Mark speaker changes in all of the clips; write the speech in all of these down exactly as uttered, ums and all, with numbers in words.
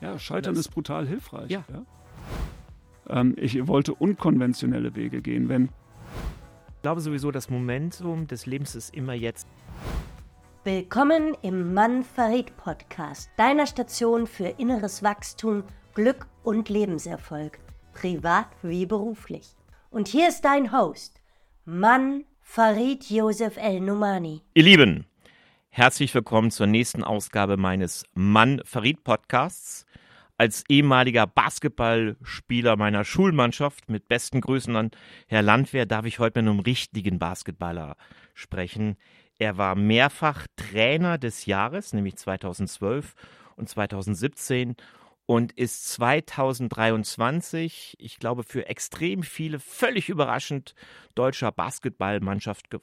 Speaker 1: Ja, Scheitern
Speaker 2: das,
Speaker 1: ist brutal hilfreich.
Speaker 2: Ja.
Speaker 1: Ja? Ähm, ich wollte unkonventionelle Wege gehen, wenn...
Speaker 2: Ich glaube sowieso, das Momentum des Lebens ist immer jetzt.
Speaker 3: Willkommen im Mann verrät Podcast, deiner Station für inneres Wachstum, Glück und Lebenserfolg, privat wie beruflich. Und hier ist dein Host, Mann Farid Josef El-Numani.
Speaker 2: Ihr Lieben, herzlich willkommen zur nächsten Ausgabe meines Mann verrät Podcasts. Als ehemaliger Basketballspieler meiner Schulmannschaft mit besten Grüßen an Herr Landwehr darf ich heute mit einem richtigen Basketballer sprechen. Er war mehrfach Trainer des Jahres, nämlich zweitausendzwölf und zweitausendsiebzehn und ist zweitausenddreiundzwanzig, ich glaube für extrem viele völlig überraschend, deutscher Basketballmannschaft,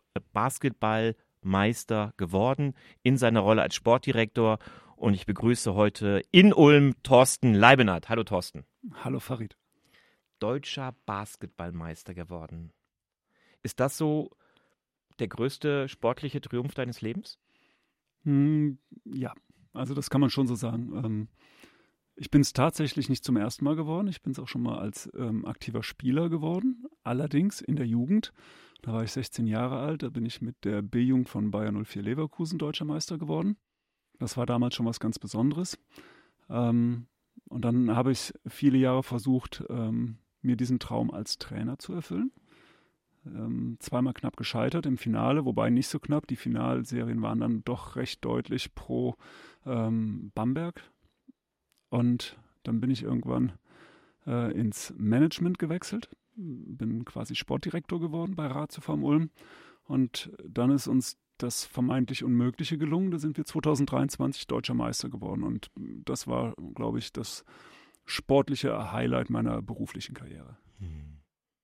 Speaker 2: Basketballmeister geworden in seiner Rolle als Sportdirektor. Und ich begrüße heute in Ulm Thorsten Leibenhardt. Hallo Thorsten.
Speaker 1: Hallo Farid.
Speaker 2: Deutscher Basketballmeister geworden. Ist das so der größte sportliche Triumph deines Lebens?
Speaker 1: Hm, ja, also das kann man schon so sagen. Ähm, ich bin es tatsächlich nicht zum ersten Mal geworden. Ich bin es auch schon mal als ähm, aktiver Spieler geworden. Allerdings in der Jugend. Da war ich sechzehn Jahre alt. Da bin ich mit der B-Jugend von Bayer null vier Leverkusen deutscher Meister geworden. Das war damals schon was ganz Besonderes. Ähm, und dann habe ich viele Jahre versucht, ähm, mir diesen Traum als Trainer zu erfüllen. Ähm, zweimal knapp gescheitert im Finale, wobei nicht so knapp. Die Finalserien waren dann doch recht deutlich pro ähm, Bamberg. Und dann bin ich irgendwann äh, ins Management gewechselt. Bin quasi Sportdirektor geworden bei Rad Z V Ulm. Und dann ist uns das vermeintlich Unmögliche gelungen. Da sind wir zweitausenddreiundzwanzig deutscher Meister geworden. Und das war, glaube ich, das sportliche Highlight meiner beruflichen Karriere.
Speaker 2: Hm.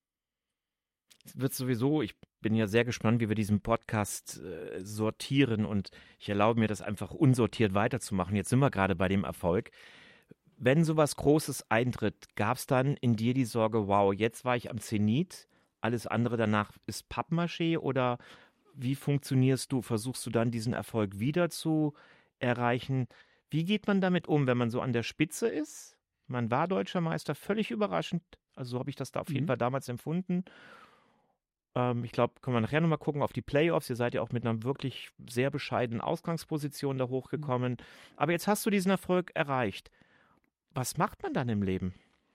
Speaker 2: Es wird sowieso, ich bin ja sehr gespannt, wie wir diesen Podcast äh, sortieren und ich erlaube mir das einfach unsortiert weiterzumachen. Jetzt sind wir gerade bei dem Erfolg. Wenn sowas Großes eintritt, gab es dann in dir die Sorge, wow, jetzt war ich am Zenit, alles andere danach ist Pappmaché oder wie funktionierst du? Versuchst du dann diesen Erfolg wieder zu erreichen? Wie geht man damit um, wenn man so an der Spitze ist? Man war deutscher Meister, völlig überraschend. Also so habe ich das da auf jeden
Speaker 1: Mhm.
Speaker 2: Fall damals empfunden. Ähm, ich glaube, können wir nachher nochmal gucken auf die Playoffs. Ihr seid ja auch mit einer wirklich sehr bescheidenen Ausgangsposition da hochgekommen. Aber jetzt hast du diesen Erfolg erreicht. Was macht man dann im Leben?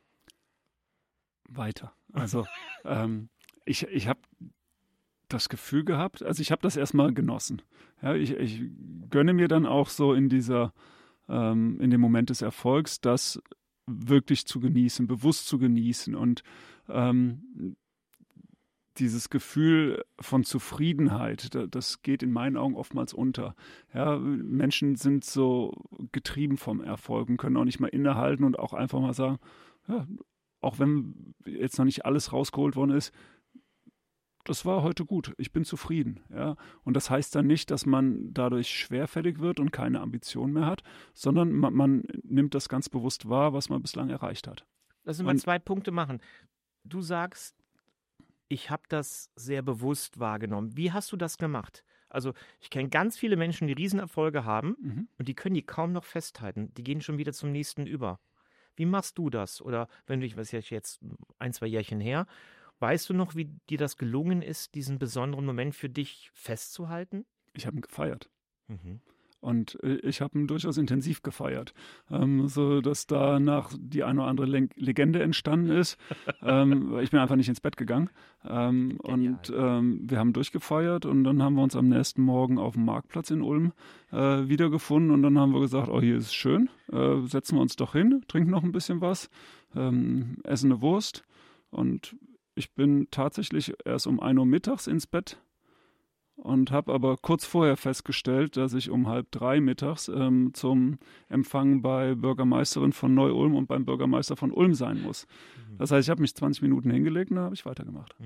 Speaker 1: Weiter. Also ähm, ich, ich habe das Gefühl gehabt, also ich habe das erstmal genossen. Ja, ich, ich gönne mir dann auch so in dieser, ähm, in dem Moment des Erfolgs, das wirklich zu genießen, bewusst zu genießen und ähm, dieses Gefühl von Zufriedenheit, das geht in meinen Augen oftmals unter. Ja, Menschen sind so getrieben vom Erfolg und können auch nicht mal innehalten und auch einfach mal sagen, ja, auch wenn jetzt noch nicht alles rausgeholt worden ist, das war heute gut, ich bin zufrieden. Ja? Und das heißt dann nicht, dass man dadurch schwerfällig wird und keine Ambition mehr hat, sondern man, man nimmt das ganz bewusst wahr, was man bislang erreicht hat.
Speaker 2: Lass uns mal zwei Punkte machen. Du sagst, ich habe das sehr bewusst wahrgenommen. Wie hast du das gemacht? Also ich kenne ganz viele Menschen, die Riesenerfolge haben
Speaker 1: Mhm.
Speaker 2: und die können die kaum noch festhalten. Die gehen schon wieder zum nächsten über. Wie machst du das? Oder wenn du, ich weiß jetzt ein, zwei Jährchen her, weißt du noch, wie dir das gelungen ist, diesen besonderen Moment für dich festzuhalten?
Speaker 1: Ich habe ihn gefeiert.
Speaker 2: Mhm.
Speaker 1: Und ich habe ihn durchaus intensiv gefeiert, ähm, so dass danach die eine oder andere Len- Legende entstanden ist. ähm, ich bin einfach nicht ins Bett gegangen. Ähm, und ähm, wir haben durchgefeiert und dann haben wir uns am nächsten Morgen auf dem Marktplatz in Ulm äh, wiedergefunden und dann haben wir gesagt, oh, hier ist es schön, äh, setzen wir uns doch hin, trinken noch ein bisschen was, ähm, essen eine Wurst. Und ich bin tatsächlich erst um ein Uhr mittags ins Bett und habe aber kurz vorher festgestellt, dass ich um halb drei mittags ähm, zum Empfang bei Bürgermeisterin von Neu-Ulm und beim Bürgermeister von Ulm sein muss. Das heißt, ich habe mich zwanzig Minuten hingelegt und dann habe ich weitergemacht.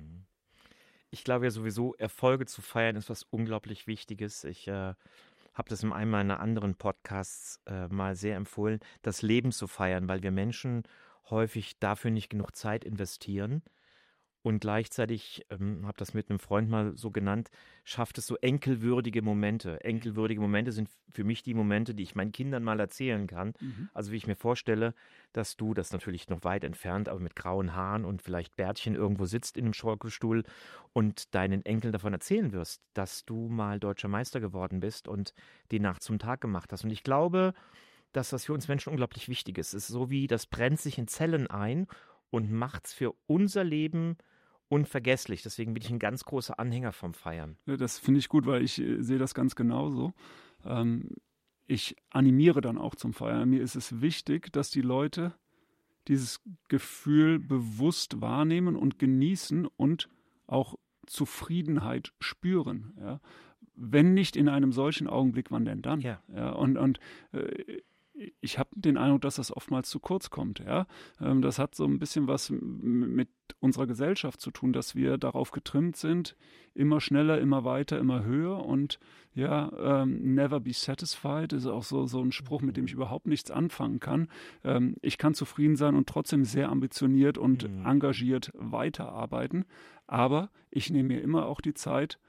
Speaker 2: Ich glaube ja sowieso, Erfolge zu feiern ist was unglaublich Wichtiges. Ich äh, habe das in einem meiner anderen Podcasts äh, mal sehr empfohlen, das Leben zu feiern, weil wir Menschen häufig dafür nicht genug Zeit investieren. und gleichzeitig, ähm, habe das mit einem Freund mal so genannt, schafft es so enkelwürdige Momente. Enkelwürdige Momente sind für mich die Momente, die ich meinen Kindern mal erzählen kann.
Speaker 1: Mhm.
Speaker 2: Also wie ich mir vorstelle, dass du, das natürlich noch weit entfernt, aber mit grauen Haaren und vielleicht Bärtchen irgendwo sitzt in einem Schaukelstuhl und deinen Enkeln davon erzählen wirst, dass du mal deutscher Meister geworden bist und die Nacht zum Tag gemacht hast. Und ich glaube, dass das für uns Menschen unglaublich wichtig ist. Es ist so wie, das brennt sich in Zellen ein und macht es für unser Leben unvergesslich. Deswegen bin ich ein ganz großer Anhänger vom Feiern.
Speaker 1: Ja, das finde ich gut, weil ich äh, sehe das ganz genauso. Ähm, ich animiere dann auch zum Feiern. Mir ist es wichtig, dass die Leute dieses Gefühl bewusst wahrnehmen und genießen und auch Zufriedenheit spüren. Ja? Wenn nicht in einem solchen Augenblick, wann denn dann?
Speaker 2: Ja.
Speaker 1: Ja, und und äh, ich habe den Eindruck, dass das oftmals zu kurz kommt. Ja? Ähm, das hat so ein bisschen was m- mit unserer Gesellschaft zu tun, dass wir darauf getrimmt sind, immer schneller, immer weiter, immer höher und ja, ähm, never be satisfied ist auch so, so ein Spruch, mit dem ich überhaupt nichts anfangen kann. Ähm, ich kann zufrieden sein und trotzdem sehr ambitioniert und
Speaker 2: Mhm.
Speaker 1: engagiert weiterarbeiten, aber ich nehme mir immer auch die Zeit,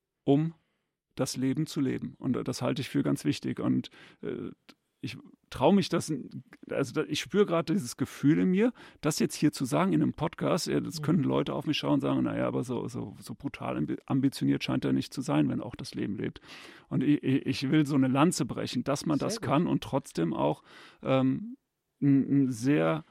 Speaker 1: um das Leben zu leben. Und äh, das halte ich für ganz wichtig. Und äh, ich traue mich das, also da, ich spüre gerade dieses Gefühl in mir, das jetzt hier zu sagen in einem Podcast, ja, das können Leute auf mich schauen und sagen, naja, aber so, so, so brutal ambi- ambitioniert scheint er nicht zu sein, wenn auch das Leben lebt. Und ich, ich will so eine Lanze brechen, dass man
Speaker 2: Sehr
Speaker 1: das
Speaker 2: gut.
Speaker 1: kann und trotzdem auch ähm, ein, ein sehr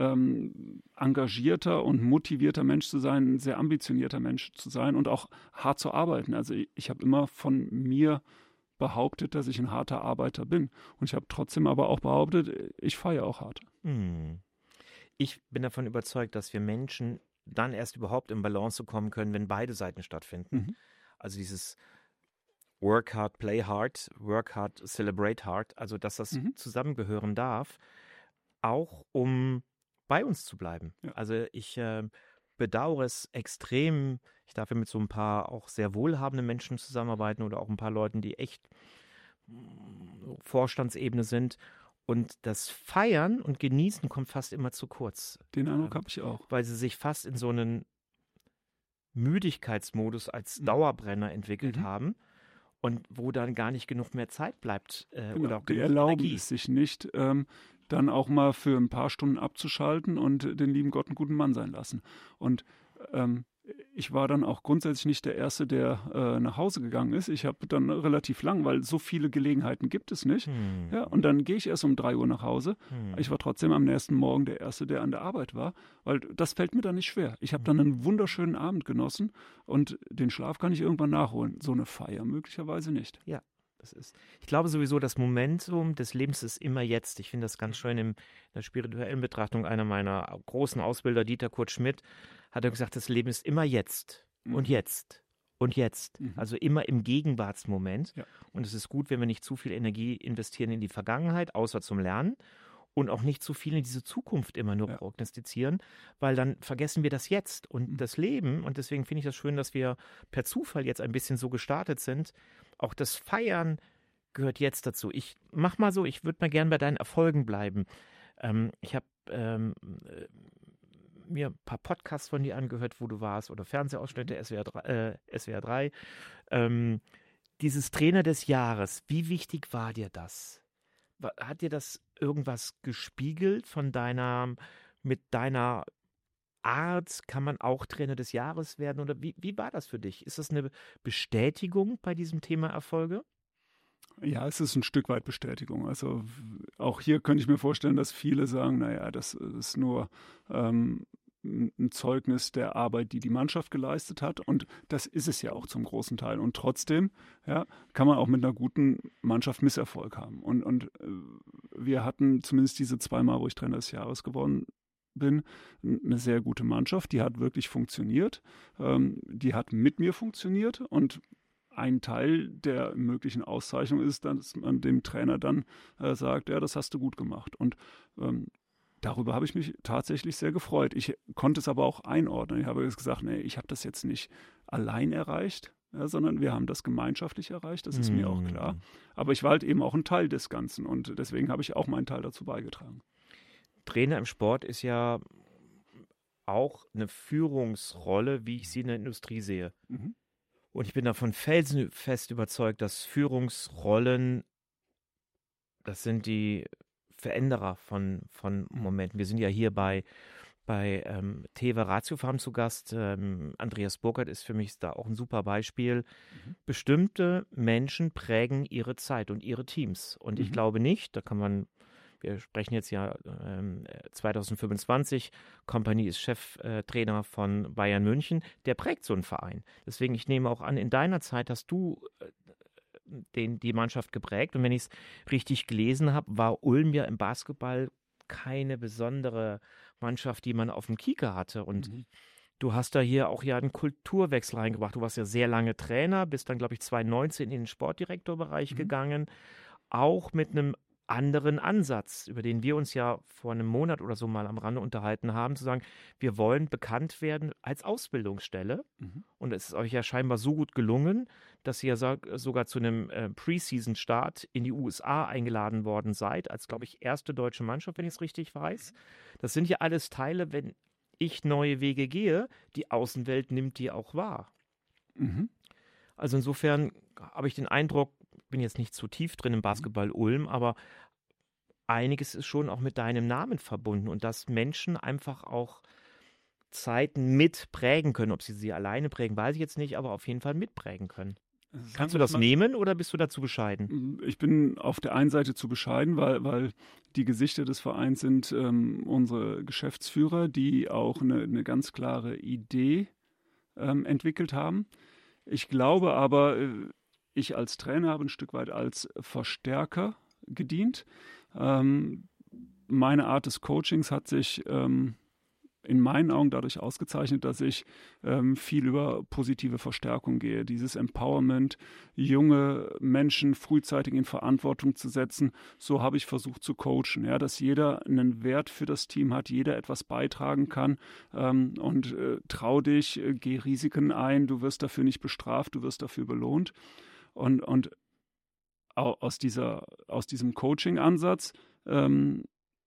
Speaker 1: ähm, engagierter und motivierter Mensch zu sein, ein sehr ambitionierter Mensch zu sein und auch hart zu arbeiten. Also ich, ich habe immer von mir behauptet, dass ich ein harter Arbeiter bin. Und ich habe trotzdem aber auch behauptet, ich feiere auch hart.
Speaker 2: Hm. Ich bin davon überzeugt, dass wir Menschen dann erst überhaupt in Balance kommen können, wenn beide Seiten stattfinden.
Speaker 1: Mhm.
Speaker 2: Also dieses Work hard, play hard, work hard, celebrate hard, also dass das
Speaker 1: Mhm.
Speaker 2: zusammengehören darf, auch um bei uns zu bleiben.
Speaker 1: Ja.
Speaker 2: Also ich äh, bedauere es extrem. Ich darf ja mit so ein paar auch sehr wohlhabenden Menschen zusammenarbeiten oder auch ein paar Leuten, die echt mm, Vorstandsebene sind. Und das Feiern und Genießen kommt fast immer zu kurz,
Speaker 1: Den Eindruck
Speaker 2: Ähm,
Speaker 1: habe ich auch.
Speaker 2: weil sie sich fast in so einen Müdigkeitsmodus als
Speaker 1: Mhm.
Speaker 2: Dauerbrenner entwickelt
Speaker 1: Mhm.
Speaker 2: haben und wo dann gar nicht genug mehr Zeit bleibt äh,
Speaker 1: Genau.
Speaker 2: oder auch
Speaker 1: Die
Speaker 2: genug
Speaker 1: erlauben
Speaker 2: Energie.
Speaker 1: es sich nicht, ähm, dann auch mal für ein paar Stunden abzuschalten und den lieben Gott einen guten Mann sein lassen. Und ähm, ich war dann auch grundsätzlich nicht der Erste, der äh, nach Hause gegangen ist. Ich habe dann relativ lang, weil so viele Gelegenheiten gibt es nicht.
Speaker 2: Hm.
Speaker 1: Ja, und dann gehe ich erst um drei Uhr nach Hause.
Speaker 2: Hm.
Speaker 1: Ich war trotzdem am nächsten Morgen der Erste, der an der Arbeit war, weil das fällt mir dann nicht schwer. Ich habe dann einen wunderschönen Abend genossen und den Schlaf kann ich irgendwann nachholen. So eine Feier möglicherweise nicht.
Speaker 2: Das ist, ich glaube sowieso, das Momentum des Lebens ist immer jetzt. Ich finde das ganz schön in der spirituellen Betrachtung. Einer meiner großen Ausbilder, Dieter Kurt Schmidt, hat er gesagt, das Leben ist immer jetzt und
Speaker 1: Mhm.
Speaker 2: jetzt und jetzt.
Speaker 1: Mhm.
Speaker 2: Also immer im Gegenwartsmoment.
Speaker 1: Ja.
Speaker 2: Und es ist gut, wenn wir nicht zu viel Energie investieren in die Vergangenheit, außer zum Lernen. Und auch nicht zu viel in diese Zukunft immer nur
Speaker 1: Ja.
Speaker 2: prognostizieren, weil dann vergessen wir das Jetzt und
Speaker 1: Mhm.
Speaker 2: das Leben. Und deswegen finde ich das schön, dass wir per Zufall jetzt ein bisschen so gestartet sind. Auch das Feiern gehört jetzt dazu. Ich mach mal so, ich würde mal gern bei deinen Erfolgen bleiben. Ähm, ich habe ähm, äh, mir ein paar Podcasts von dir angehört, wo du warst, oder Fernsehausschnitte, S W R drei. Äh, S W R drei. Ähm, dieses Trainer des Jahres, wie wichtig war dir das? Wa- Hat dir das irgendwas gespiegelt von deiner, mit deiner Art? Kann man auch Trainer des Jahres werden? Oder wie, wie war das für dich? Ist das eine Bestätigung bei diesem Thema Erfolge?
Speaker 1: Ja, es ist ein Stück weit Bestätigung. Also w- auch hier könnte ich mir vorstellen, dass viele sagen, naja, das ist nur ähm, ein ein Zeugnis der Arbeit, die die Mannschaft geleistet hat. Und das ist es ja auch zum großen Teil. Und trotzdem ja, kann man auch mit einer guten Mannschaft Misserfolg haben. Und, und äh, wir hatten zumindest diese zweimal, wo ich Trainer des Jahres geworden bin, n- eine sehr gute Mannschaft. Die hat wirklich funktioniert. Ähm, die hat mit mir funktioniert. Und ein Teil der möglichen Auszeichnung ist, dass man dem Trainer dann äh, sagt, ja, das hast du gut gemacht. Und ähm, darüber habe ich mich tatsächlich sehr gefreut. Ich konnte es aber auch einordnen. Ich habe jetzt gesagt, nee, ich habe das jetzt nicht allein erreicht, ja, sondern wir haben das gemeinschaftlich erreicht, das ist mir auch klar. Aber ich war halt eben auch ein Teil des Ganzen und deswegen habe ich auch meinen Teil dazu beigetragen.
Speaker 2: Trainer im Sport ist ja auch eine Führungsrolle, wie ich sie in der Industrie sehe.
Speaker 1: Mhm.
Speaker 2: Und ich bin davon felsenfest überzeugt, dass Führungsrollen, das sind die Veränderer von, von Momenten. Wir sind ja hier bei, bei ähm, Teva Ratiofarm zu Gast. Ähm, Andreas Burkhardt ist für mich da auch ein super Beispiel.
Speaker 1: Mhm.
Speaker 2: Bestimmte Menschen prägen ihre Zeit und ihre Teams. Und ich
Speaker 1: Mhm.
Speaker 2: glaube nicht, da kann man, wir sprechen jetzt ja ähm, zwanzig fünfundzwanzig, Kompany ist Cheftrainer äh, von Bayern München, der prägt so einen Verein. Deswegen, ich nehme auch an, in deiner Zeit hast du äh, den, die Mannschaft geprägt. Und wenn ich es richtig gelesen habe, war Ulm ja im Basketball keine besondere Mannschaft, die man auf dem Kieker hatte. Und
Speaker 1: Mhm.
Speaker 2: du hast da hier auch ja einen Kulturwechsel reingebracht. Du warst ja sehr lange Trainer, bist dann, glaube ich, zwanzig neunzehn in den Sportdirektorbereich
Speaker 1: Mhm.
Speaker 2: gegangen, auch mit einem anderen Ansatz, über den wir uns ja vor einem Monat oder so mal am Rande unterhalten haben, zu sagen, wir wollen bekannt werden als Ausbildungsstelle.
Speaker 1: Mhm.
Speaker 2: Und es ist euch ja scheinbar so gut gelungen, dass ihr ja so, sogar zu einem äh, Preseason-Start in die U S A eingeladen worden seid, als, glaube ich, erste deutsche Mannschaft, wenn ich es richtig weiß. Das sind ja alles Teile, wenn ich neue Wege gehe, die Außenwelt nimmt die auch wahr.
Speaker 1: Mhm.
Speaker 2: Also insofern habe ich den Eindruck, bin jetzt nicht zu tief drin im Basketball Ulm, aber einiges ist schon auch mit deinem Namen verbunden und dass Menschen einfach auch Zeiten mitprägen können. Ob sie sie alleine prägen, weiß ich jetzt nicht, aber auf jeden Fall mitprägen können.
Speaker 1: Sagen
Speaker 2: Kannst du
Speaker 1: wir's
Speaker 2: das
Speaker 1: mal-
Speaker 2: nehmen oder bist du dazu bescheiden?
Speaker 1: Ich bin auf der einen Seite zu bescheiden, weil, weil die Gesichter des Vereins sind ähm, unsere Geschäftsführer, die auch eine, eine ganz klare Idee ähm, entwickelt haben. Ich glaube aber, äh, ich als Trainer habe ein Stück weit als Verstärker gedient. Ähm, meine Art des Coachings hat sich ähm, in meinen Augen dadurch ausgezeichnet, dass ich ähm, viel über positive Verstärkung gehe. Dieses Empowerment, junge Menschen frühzeitig in Verantwortung zu setzen, so habe ich versucht zu coachen, ja, dass jeder einen Wert für das Team hat, jeder etwas beitragen kann ähm, und äh, trau dich, äh, geh Risiken ein, du wirst dafür nicht bestraft, du wirst dafür belohnt. Und, und aus, dieser, aus diesem Coaching-Ansatz ähm,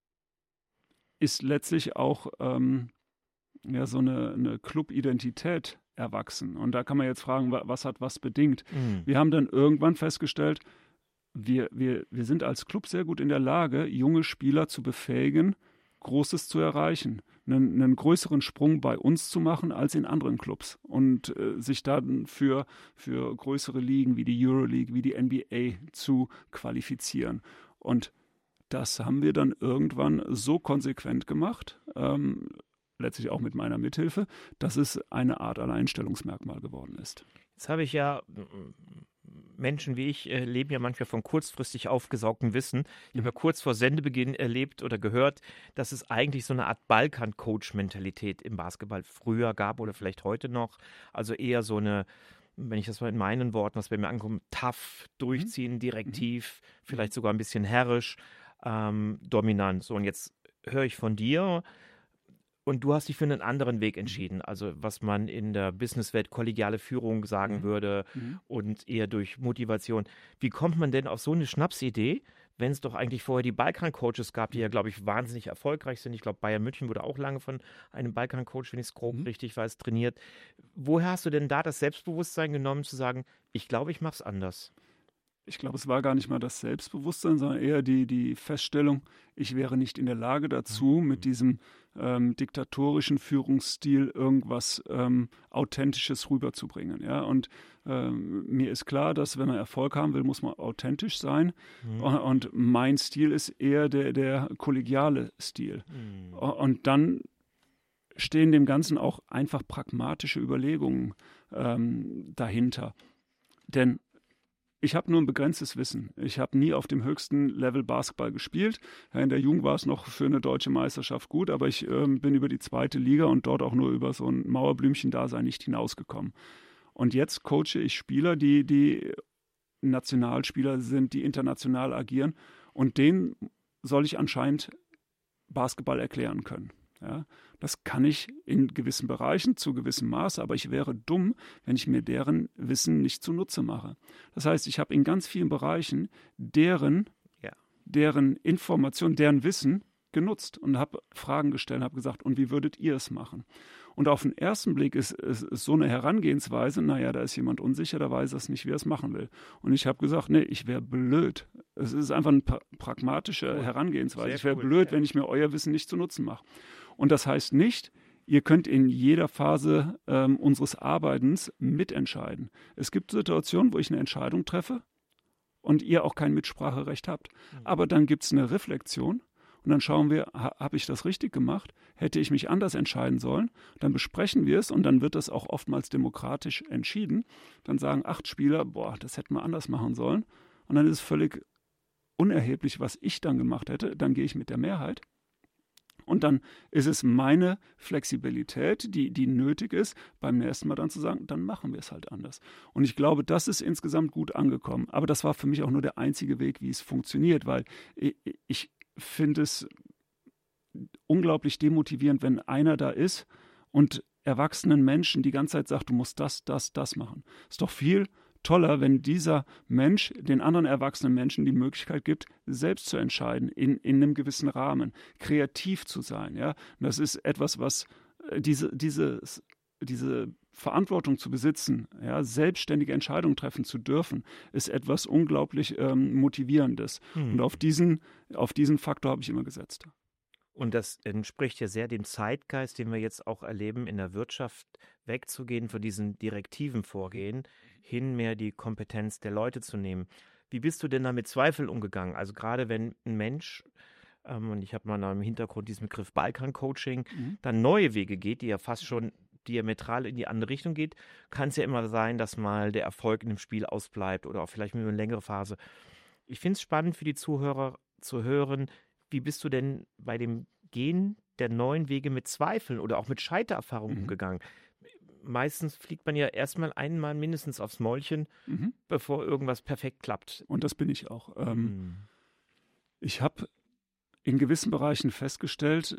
Speaker 1: ist letztlich auch ähm, ja, so eine, eine Club-Identität erwachsen. Und da kann man jetzt fragen, was hat was bedingt?
Speaker 2: Mhm.
Speaker 1: Wir haben dann irgendwann festgestellt, wir, wir, wir sind als Club sehr gut in der Lage, junge Spieler zu befähigen, Großes zu erreichen, einen, einen größeren Sprung bei uns zu machen als in anderen Clubs und äh, sich dann für, für größere Ligen wie die Euroleague, wie die N B A zu qualifizieren. Und das haben wir dann irgendwann so konsequent gemacht, ähm, letztlich auch mit meiner Mithilfe, dass es eine Art Alleinstellungsmerkmal geworden ist.
Speaker 2: Jetzt habe ich ja, Menschen wie ich äh, leben ja manchmal von kurzfristig aufgesaugtem Wissen. Ich habe ja kurz vor Sendebeginn erlebt oder gehört, dass es eigentlich so eine Art Balkan-Coach-Mentalität im Basketball früher gab oder vielleicht heute noch. Also eher so eine, wenn ich das mal in meinen Worten, was bei mir ankommt, tough, durchziehen, direktiv, mhm. vielleicht sogar ein bisschen herrisch, ähm, dominant. So, und jetzt höre ich von dir, und du hast dich für einen anderen Weg entschieden, also was man in der Businesswelt kollegiale Führung sagen mhm. würde mhm. und eher durch Motivation. Wie kommt man denn auf so eine Schnapsidee, wenn es doch eigentlich vorher die Balkan-Coaches gab, die ja, glaube ich, wahnsinnig erfolgreich sind. Ich glaube, Bayern München wurde auch lange von einem Balkan-Coach, wenn ich es grob mhm. richtig weiß, trainiert. Woher hast du denn da das Selbstbewusstsein genommen, zu sagen, ich glaube, ich mache es anders?
Speaker 1: Ich glaube, es war gar nicht mal das Selbstbewusstsein, sondern eher die, die Feststellung, ich wäre nicht in der Lage dazu, mit diesem ähm, diktatorischen Führungsstil irgendwas ähm, Authentisches rüberzubringen. Ja? Und ähm, mir ist klar, dass wenn man Erfolg haben will, muss man authentisch sein. Mhm. Und, und mein Stil ist eher der, der kollegiale Stil. Mhm. Und dann stehen dem Ganzen auch einfach pragmatische Überlegungen ähm, dahinter. Denn ich habe nur ein begrenztes Wissen. Ich habe nie auf dem höchsten Level Basketball gespielt. In der Jugend war es noch für eine deutsche Meisterschaft gut, aber ich ähm, bin über die zweite Liga und dort auch nur über so ein Mauerblümchen-Dasein nicht hinausgekommen. Und jetzt coache ich Spieler, die, die Nationalspieler sind, die international agieren. Und denen soll ich anscheinend Basketball erklären können. Ja, das kann ich in gewissen Bereichen zu gewissem Maß, aber ich wäre dumm, wenn ich mir deren Wissen nicht zunutze mache. Das heißt, ich habe in ganz vielen Bereichen deren, ja. deren Information, deren Wissen genutzt und habe Fragen gestellt, habe gesagt, und wie würdet ihr es machen? Und auf den ersten Blick ist, ist, ist so eine Herangehensweise, naja, da ist jemand unsicher, der weiß das nicht, wie er es machen will. Und ich habe gesagt, nee, ich wäre blöd. Es ist einfach eine pra- pragmatische cool. Herangehensweise. Sehr ich wäre cool. blöd, ja. wenn ich mir euer Wissen nicht zu Nutzen mache. Und das heißt nicht, ihr könnt in jeder Phase ähm, unseres Arbeitens mitentscheiden. Es gibt Situationen, wo ich eine Entscheidung treffe und ihr auch kein Mitspracherecht habt. Mhm. Aber dann gibt es eine Reflexion. Und dann schauen wir, ha, habe ich das richtig gemacht? Hätte ich mich anders entscheiden sollen? Dann besprechen wir es und dann wird das auch oftmals demokratisch entschieden. Dann sagen acht Spieler, boah, das hätten wir anders machen sollen. Und dann ist es völlig unerheblich, was ich dann gemacht hätte. Dann gehe ich mit der Mehrheit. Und dann ist es meine Flexibilität, die, die nötig ist, beim nächsten Mal dann zu sagen, dann machen wir es halt anders. Und ich glaube, das ist insgesamt gut angekommen. Aber das war für mich auch nur der einzige Weg, wie es funktioniert, weil ich, ich finde es unglaublich demotivierend, wenn einer da ist und erwachsenen Menschen die ganze Zeit sagt, du musst das, das, das machen. Ist doch viel toller, wenn dieser Mensch den anderen erwachsenen Menschen die Möglichkeit gibt, selbst zu entscheiden, in, in einem gewissen Rahmen, kreativ zu sein. Ja? Und das ist etwas, was äh, diese, dieses, diese Verantwortung zu besitzen, ja, selbstständige Entscheidungen treffen zu dürfen, ist etwas unglaublich ähm, Motivierendes. Hm. Und auf diesen, auf diesen Faktor habe ich immer gesetzt.
Speaker 2: Und das entspricht ja sehr dem Zeitgeist, den wir jetzt auch erleben, in der Wirtschaft wegzugehen von diesen direktiven Vorgehen, hin mehr die Kompetenz der Leute zu nehmen. Wie bist du denn da mit Zweifeln umgegangen? Also gerade wenn ein Mensch, ähm, und ich habe mal im Hintergrund diesen Begriff Balkan-Coaching, mhm. dann neue Wege geht, die ja fast schon diametral in die andere Richtung geht, kann es ja immer sein, dass mal der Erfolg in dem Spiel ausbleibt oder auch vielleicht nur eine längere Phase. Ich finde es spannend für die Zuhörer zu hören, wie bist du denn bei dem Gehen der neuen Wege mit Zweifeln oder auch mit Scheitererfahrungen mhm. umgegangen? Meistens fliegt man ja erstmal einmal mindestens aufs Mäulchen, mhm. bevor irgendwas perfekt klappt.
Speaker 1: Und das bin ich auch. Ähm, mhm. Ich habe in gewissen Bereichen festgestellt,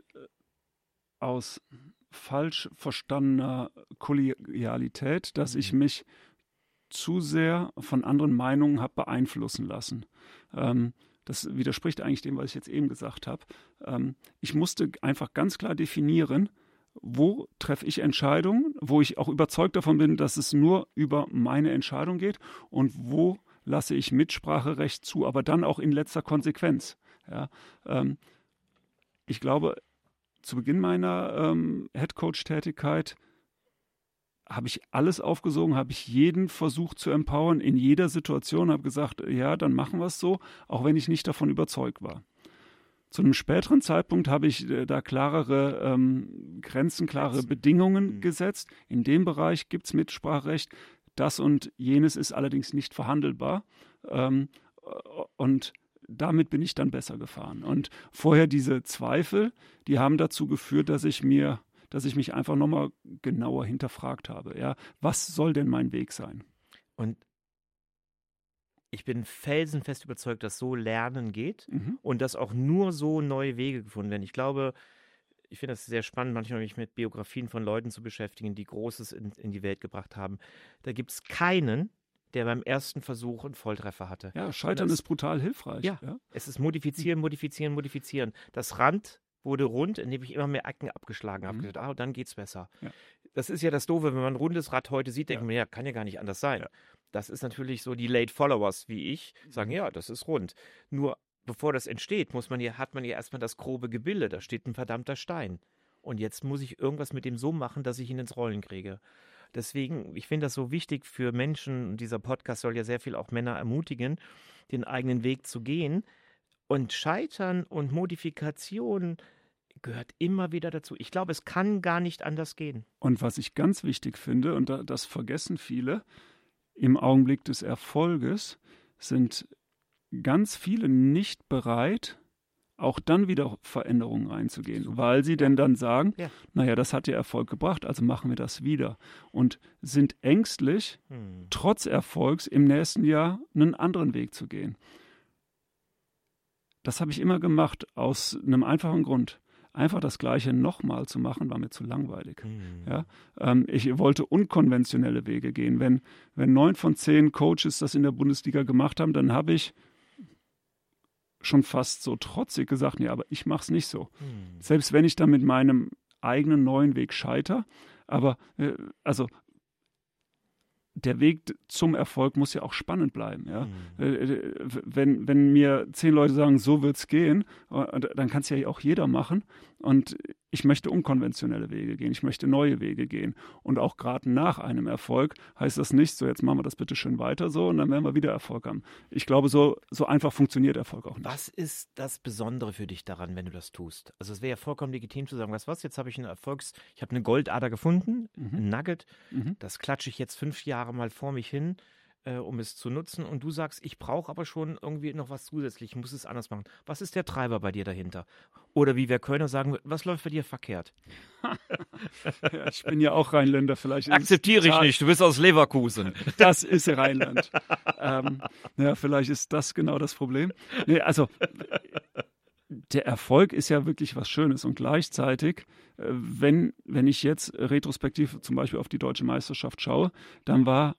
Speaker 1: aus falsch verstandener Kollegialität, dass mhm. ich mich zu sehr von anderen Meinungen habe beeinflussen lassen. Ähm, das widerspricht eigentlich dem, was ich jetzt eben gesagt habe. Ähm, ich musste einfach ganz klar definieren, wo treffe ich Entscheidungen, wo ich auch überzeugt davon bin, dass es nur über meine Entscheidung geht und wo lasse ich Mitspracherecht zu, aber dann auch in letzter Konsequenz. Ja, ähm, ich glaube, zu Beginn meiner ähm, Headcoach-Tätigkeit habe ich alles aufgesogen, habe ich jeden versucht zu empowern in jeder Situation, habe gesagt, ja, dann machen wir es so, auch wenn ich nicht davon überzeugt war. Zu einem späteren Zeitpunkt habe ich äh, da klarere ähm, Grenzen, klare Bedingungen mhm. gesetzt. In dem Bereich gibt es Mitspracherecht. Das und jenes ist allerdings nicht verhandelbar. Ähm, und damit bin ich dann besser gefahren. Und vorher diese Zweifel, die haben dazu geführt, dass ich mir, dass ich mich einfach nochmal genauer hinterfragt habe. Ja, was soll denn mein Weg sein?
Speaker 2: Und ich bin felsenfest überzeugt, dass so Lernen geht mhm. und dass auch nur so neue Wege gefunden werden. Ich glaube, ich finde das sehr spannend, manchmal mich mit Biografien von Leuten zu beschäftigen, die Großes in, in die Welt gebracht haben. Da gibt es keinen, der beim ersten Versuch einen Volltreffer hatte.
Speaker 1: Ja, Scheitern das, ist brutal hilfreich.
Speaker 2: Ja, ja, es ist modifizieren, modifizieren, modifizieren. Das Rand wurde rund, indem ich immer mehr Ecken abgeschlagen habe. Mhm. Gesagt, ah, dann geht's besser. Ja. Das ist ja das Doofe, wenn man ein rundes Rad heute sieht, denkt ja. man, ja, kann ja gar nicht anders sein. Ja. Das ist natürlich so, die Late Followers wie ich sagen, ja, das ist rund. Nur bevor das entsteht, muss man ja, hat man ja erstmal das grobe Gebilde, da steht ein verdammter Stein. Und jetzt muss ich irgendwas mit dem so machen, dass ich ihn ins Rollen kriege. Deswegen, ich finde das so wichtig für Menschen, und dieser Podcast soll ja sehr viel auch Männer ermutigen, den eigenen Weg zu gehen. Und Scheitern und Modifikation gehört immer wieder dazu. Ich glaube, es kann gar nicht anders gehen.
Speaker 1: Und was ich ganz wichtig finde, und das vergessen viele, im Augenblick des Erfolges sind ganz viele nicht bereit, auch dann wieder Veränderungen einzugehen, weil sie denn dann sagen, ja. naja, das hat ja Erfolg gebracht, also machen wir das wieder. Und sind ängstlich, hm. trotz Erfolgs im nächsten Jahr einen anderen Weg zu gehen. Das habe ich immer gemacht, aus einem einfachen Grund. Einfach das Gleiche nochmal zu machen, war mir zu langweilig. Mhm. Ja, ähm, ich wollte unkonventionelle Wege gehen. Wenn, wenn neun von zehn Coaches das in der Bundesliga gemacht haben, dann habe ich schon fast so trotzig gesagt, ja, aber ich mache es nicht so.
Speaker 2: Hm.
Speaker 1: Selbst wenn ich dann mit meinem eigenen neuen Weg scheitere, aber äh, also der Weg zum Erfolg muss ja auch spannend bleiben. Ja?
Speaker 2: Mhm.
Speaker 1: Äh, wenn, wenn mir zehn Leute sagen, so wird es gehen, äh, dann kann es ja auch jeder machen. Und ich möchte unkonventionelle Wege gehen, ich möchte neue Wege gehen. Und auch gerade nach einem Erfolg heißt das nicht so, jetzt machen wir das bitte schön weiter so und dann werden wir wieder Erfolg haben. Ich glaube, so, so einfach funktioniert Erfolg auch nicht.
Speaker 2: Was ist das Besondere für dich daran, wenn du das tust? Also es wäre ja vollkommen legitim zu sagen, weißt du was, jetzt habe ich einen Erfolgs, ich habe eine Goldader gefunden,
Speaker 1: Mhm.
Speaker 2: ein Nugget,
Speaker 1: Mhm.
Speaker 2: das klatsche ich jetzt fünf Jahre mal vor mich hin, äh, um es zu nutzen. Und du sagst, ich brauche aber schon irgendwie noch was zusätzlich, ich muss es anders machen. Was ist der Treiber bei dir dahinter? Oder wie wir Kölner sagen, was läuft bei dir verkehrt?
Speaker 1: Ja, ich bin ja auch Rheinländer, vielleicht. ist es
Speaker 2: Akzeptiere ich
Speaker 1: total-
Speaker 2: nicht, du bist aus Leverkusen.
Speaker 1: Das ist Rheinland. ähm, ja, vielleicht ist das genau das Problem. Nee, also der Erfolg ist ja wirklich was Schönes und gleichzeitig, äh, wenn, wenn ich jetzt retrospektiv zum Beispiel auf die Deutsche Meisterschaft schaue, dann war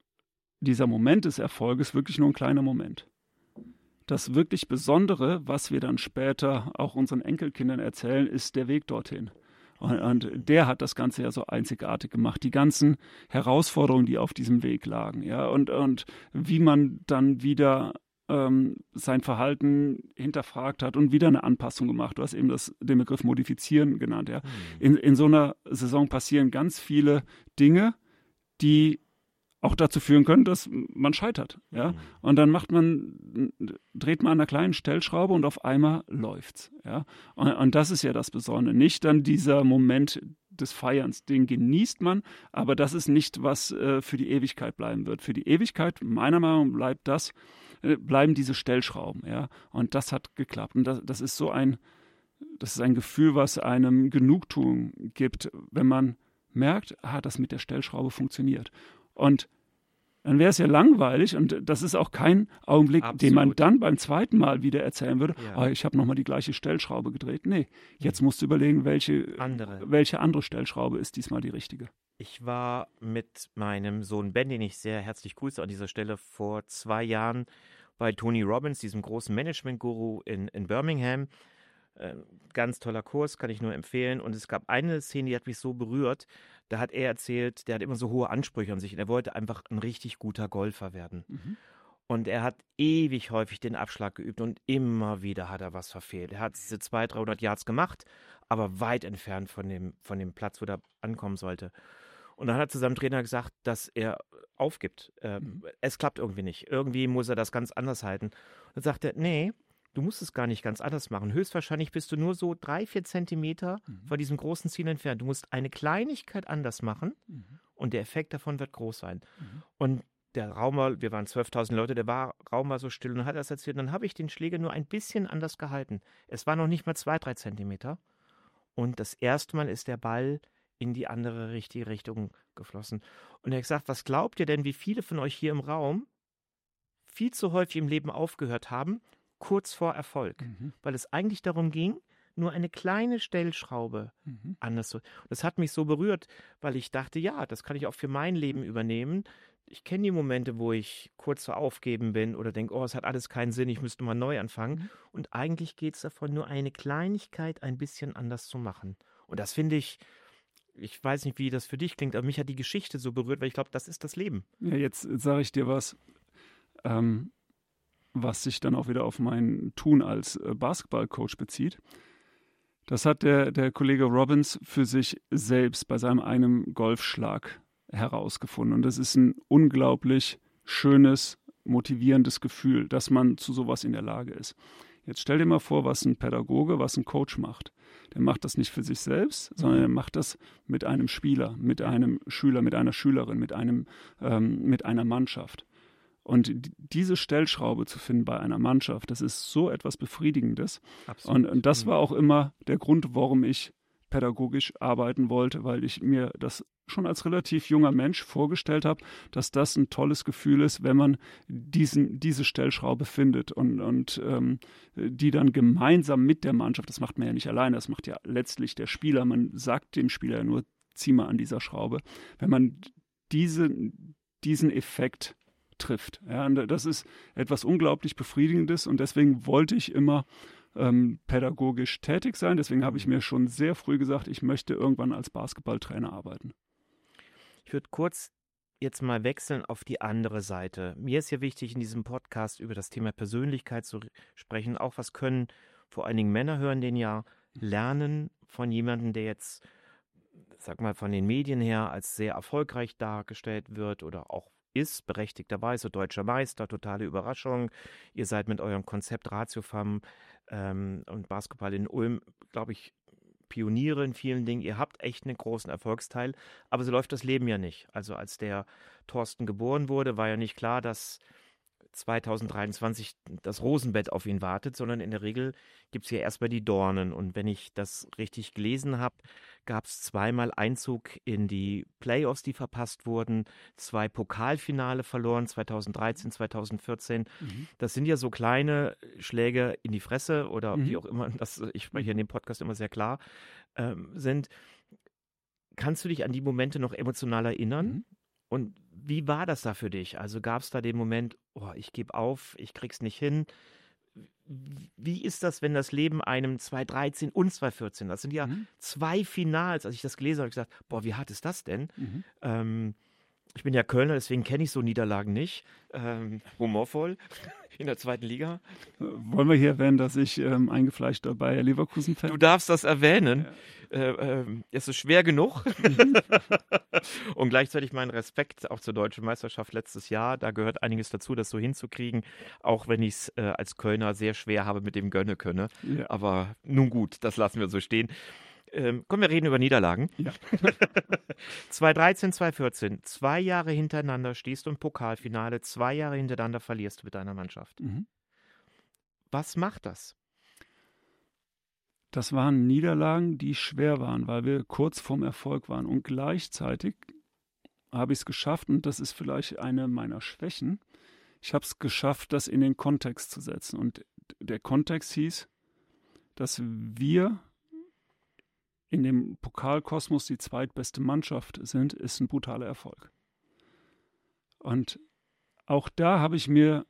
Speaker 1: dieser Moment des Erfolges wirklich nur ein kleiner Moment. Das wirklich Besondere, was wir dann später auch unseren Enkelkindern erzählen, ist der Weg dorthin. Und, und der hat das Ganze ja so einzigartig gemacht. Die ganzen Herausforderungen, die auf diesem Weg lagen, ja, und, und wie man dann wieder ähm, sein Verhalten hinterfragt hat und wieder eine Anpassung gemacht. Du hast eben das, den Begriff modifizieren genannt, ja. In, in so einer Saison passieren ganz viele Dinge, die auch dazu führen können, dass man scheitert, ja.
Speaker 2: Mhm.
Speaker 1: Und dann macht man, dreht man an einer kleinen Stellschraube und auf einmal läuft's, ja. Und, und das ist ja das Besondere. Nicht dann dieser Moment des Feierns, den genießt man, aber das ist nicht, was äh, für die Ewigkeit bleiben wird. Für die Ewigkeit, meiner Meinung nach, bleibt das, äh, bleiben diese Stellschrauben, ja. Und das hat geklappt. Und das, das ist so ein, das ist ein Gefühl, was einem Genugtuung gibt, wenn man merkt, ah, das mit der Stellschraube funktioniert. Und dann wäre es ja langweilig und das ist auch kein Augenblick,
Speaker 2: Absolut.
Speaker 1: den man dann beim zweiten Mal wieder erzählen würde,
Speaker 2: Ja.
Speaker 1: ah, ich habe nochmal die gleiche Stellschraube gedreht. Nee, jetzt musst du überlegen, welche
Speaker 2: Andere.
Speaker 1: welche andere Stellschraube ist diesmal die richtige.
Speaker 2: Ich war mit meinem Sohn Ben, den ich sehr herzlich grüße an dieser Stelle, vor zwei Jahren bei Tony Robbins, diesem großen Management-Guru in, in Birmingham. Äh, ganz toller Kurs, kann ich nur empfehlen. Und es gab eine Szene, die hat mich so berührt. Da hat er erzählt, der hat immer so hohe Ansprüche an sich und er wollte einfach ein richtig guter Golfer werden.
Speaker 1: Mhm.
Speaker 2: Und er hat ewig häufig den Abschlag geübt und immer wieder hat er was verfehlt. Er hat diese zweihundert, dreihundert Yards gemacht, aber weit entfernt von dem, von dem Platz, wo er ankommen sollte. Und dann hat er zu seinem Trainer gesagt, dass er aufgibt. Ähm,
Speaker 1: Mhm.
Speaker 2: Es klappt irgendwie nicht. Irgendwie muss er das ganz anders halten. Und dann sagt er, nee, du musst es gar nicht ganz anders machen. Höchstwahrscheinlich bist du nur so drei, vier Zentimeter
Speaker 1: Mhm.
Speaker 2: von diesem großen Ziel entfernt. Du musst eine Kleinigkeit anders machen
Speaker 1: Mhm.
Speaker 2: und der Effekt davon wird groß sein.
Speaker 1: Mhm.
Speaker 2: Und der Raum war, wir waren zwölftausend Leute, der war, Raum war so still und dann hat er es erzählt. Dann habe ich den Schläger nur ein bisschen anders gehalten. Es war noch nicht mal zwei, drei Zentimeter. Und das erste Mal ist der Ball in die andere richtige Richtung geflossen. Und er hat gesagt, was glaubt ihr denn, wie viele von euch hier im Raum viel zu häufig im Leben aufgehört haben, kurz vor Erfolg?
Speaker 1: Mhm.
Speaker 2: Weil es eigentlich darum ging, nur eine kleine Stellschraube
Speaker 1: Mhm.
Speaker 2: anders zu. Das hat mich so berührt, weil ich dachte, ja, das kann ich auch für mein Leben übernehmen. Ich kenne die Momente, wo ich kurz vor Aufgeben bin oder denke, oh, es hat alles keinen Sinn, ich müsste mal neu anfangen.
Speaker 1: Mhm.
Speaker 2: Und eigentlich geht es davon, nur eine Kleinigkeit ein bisschen anders zu machen. Und das finde ich, ich weiß nicht, wie das für dich klingt, aber mich hat die Geschichte so berührt, weil ich glaube, das ist das Leben.
Speaker 1: Ja, jetzt sage ich dir was, ähm, was sich dann auch wieder auf mein Tun als äh, Basketballcoach bezieht. Das hat der, der Kollege Robbins für sich selbst bei seinem einen Golfschlag herausgefunden. Und das ist ein unglaublich schönes, motivierendes Gefühl, dass man zu sowas in der Lage ist. Jetzt stell dir mal vor, was ein Pädagoge, was ein Coach macht. Der macht das nicht für sich selbst, sondern er macht das mit einem Spieler, mit einem Schüler, mit einer Schülerin, mit einem, ähm, mit einer Mannschaft. Und d- diese Stellschraube zu finden bei einer Mannschaft, das ist so etwas Befriedigendes. Und, und das war auch immer der Grund, warum ich pädagogisch arbeiten wollte, weil ich mir das schon als relativ junger Mensch vorgestellt habe, dass das ein tolles Gefühl ist, wenn man diesen, diese Stellschraube findet und, und ähm, die dann gemeinsam mit der Mannschaft, das macht man ja nicht alleine, das macht ja letztlich der Spieler, man sagt dem Spieler ja nur, zieh mal an dieser Schraube. Wenn man diese, diesen Effekt trifft. Ja, und das ist etwas unglaublich Befriedigendes und deswegen wollte ich immer ähm, pädagogisch tätig sein. Deswegen habe ich mir schon sehr früh gesagt, ich möchte irgendwann als Basketballtrainer arbeiten.
Speaker 2: Ich würde kurz jetzt mal wechseln auf die andere Seite. Mir ist ja wichtig, in diesem Podcast über das Thema Persönlichkeit zu sprechen. Auch was können vor allen Dingen Männer hören den ja lernen von jemandem, der jetzt, sag mal, von den Medien her als sehr erfolgreich dargestellt wird oder auch ist, berechtigterweise deutscher Meister, totale Überraschung. Ihr seid mit eurem Konzept Ratiofam ähm, und Basketball in Ulm, glaube ich, Pioniere in vielen Dingen. Ihr habt echt einen großen Erfolgsteil, aber so läuft das Leben ja nicht. Also als der Thorsten geboren wurde, war ja nicht klar, dass zwanzig dreiundzwanzig das Rosenbett auf ihn wartet, sondern in der Regel gibt es ja erstmal die Dornen. Und wenn ich das richtig gelesen habe, gab es zweimal Einzug in die Playoffs, die verpasst wurden, zwei Pokalfinale verloren, zwanzig dreizehn, zwanzig vierzehn. Mhm. Das sind ja so kleine Schläge in die Fresse oder mhm. wie auch immer, das, ich spreche in dem Podcast immer sehr klar, ähm, sind. Kannst du dich an die Momente noch emotional erinnern? Mhm. Und wie war das da für dich? Also gab es da den Moment, oh, ich gebe auf, ich krieg's nicht hin. Wie ist das, wenn das Leben einem zwanzig dreizehn und zwanzig vierzehn, das sind ja mhm. zwei Finals, als ich das gelesen habe, habe ich gesagt, boah, wie hart ist das denn? Mhm. Ähm, ich bin ja Kölner, deswegen kenne ich so Niederlagen nicht. Ähm, humorvoll in der zweiten Liga.
Speaker 1: Wollen wir hier erwähnen, dass ich ähm, eingefleischter Bayer Leverkusen-Fan bin?
Speaker 2: Du darfst das erwähnen. Ja. Äh, äh, es ist schwer genug. Und gleichzeitig mein Respekt auch zur Deutschen Meisterschaft letztes Jahr. Da gehört einiges dazu, das so hinzukriegen. Auch wenn ich es äh, als Kölner sehr schwer habe mit dem Gönne könne. Ja. Aber nun gut, das lassen wir so stehen. Ähm, komm, wir reden über Niederlagen. Ja. zwanzig dreizehn, zwanzig vierzehn, zwei Jahre hintereinander stehst du im Pokalfinale, zwei Jahre hintereinander verlierst du mit deiner Mannschaft. Mhm. Was macht das?
Speaker 1: Das waren Niederlagen, die schwer waren, weil wir kurz vorm Erfolg waren. Und gleichzeitig habe ich es geschafft, und das ist vielleicht eine meiner Schwächen, ich habe es geschafft, das in den Kontext zu setzen. Und der Kontext hieß, dass wir in dem Pokalkosmos die zweitbeste Mannschaft sind, ist ein brutaler Erfolg. Und auch da habe ich mir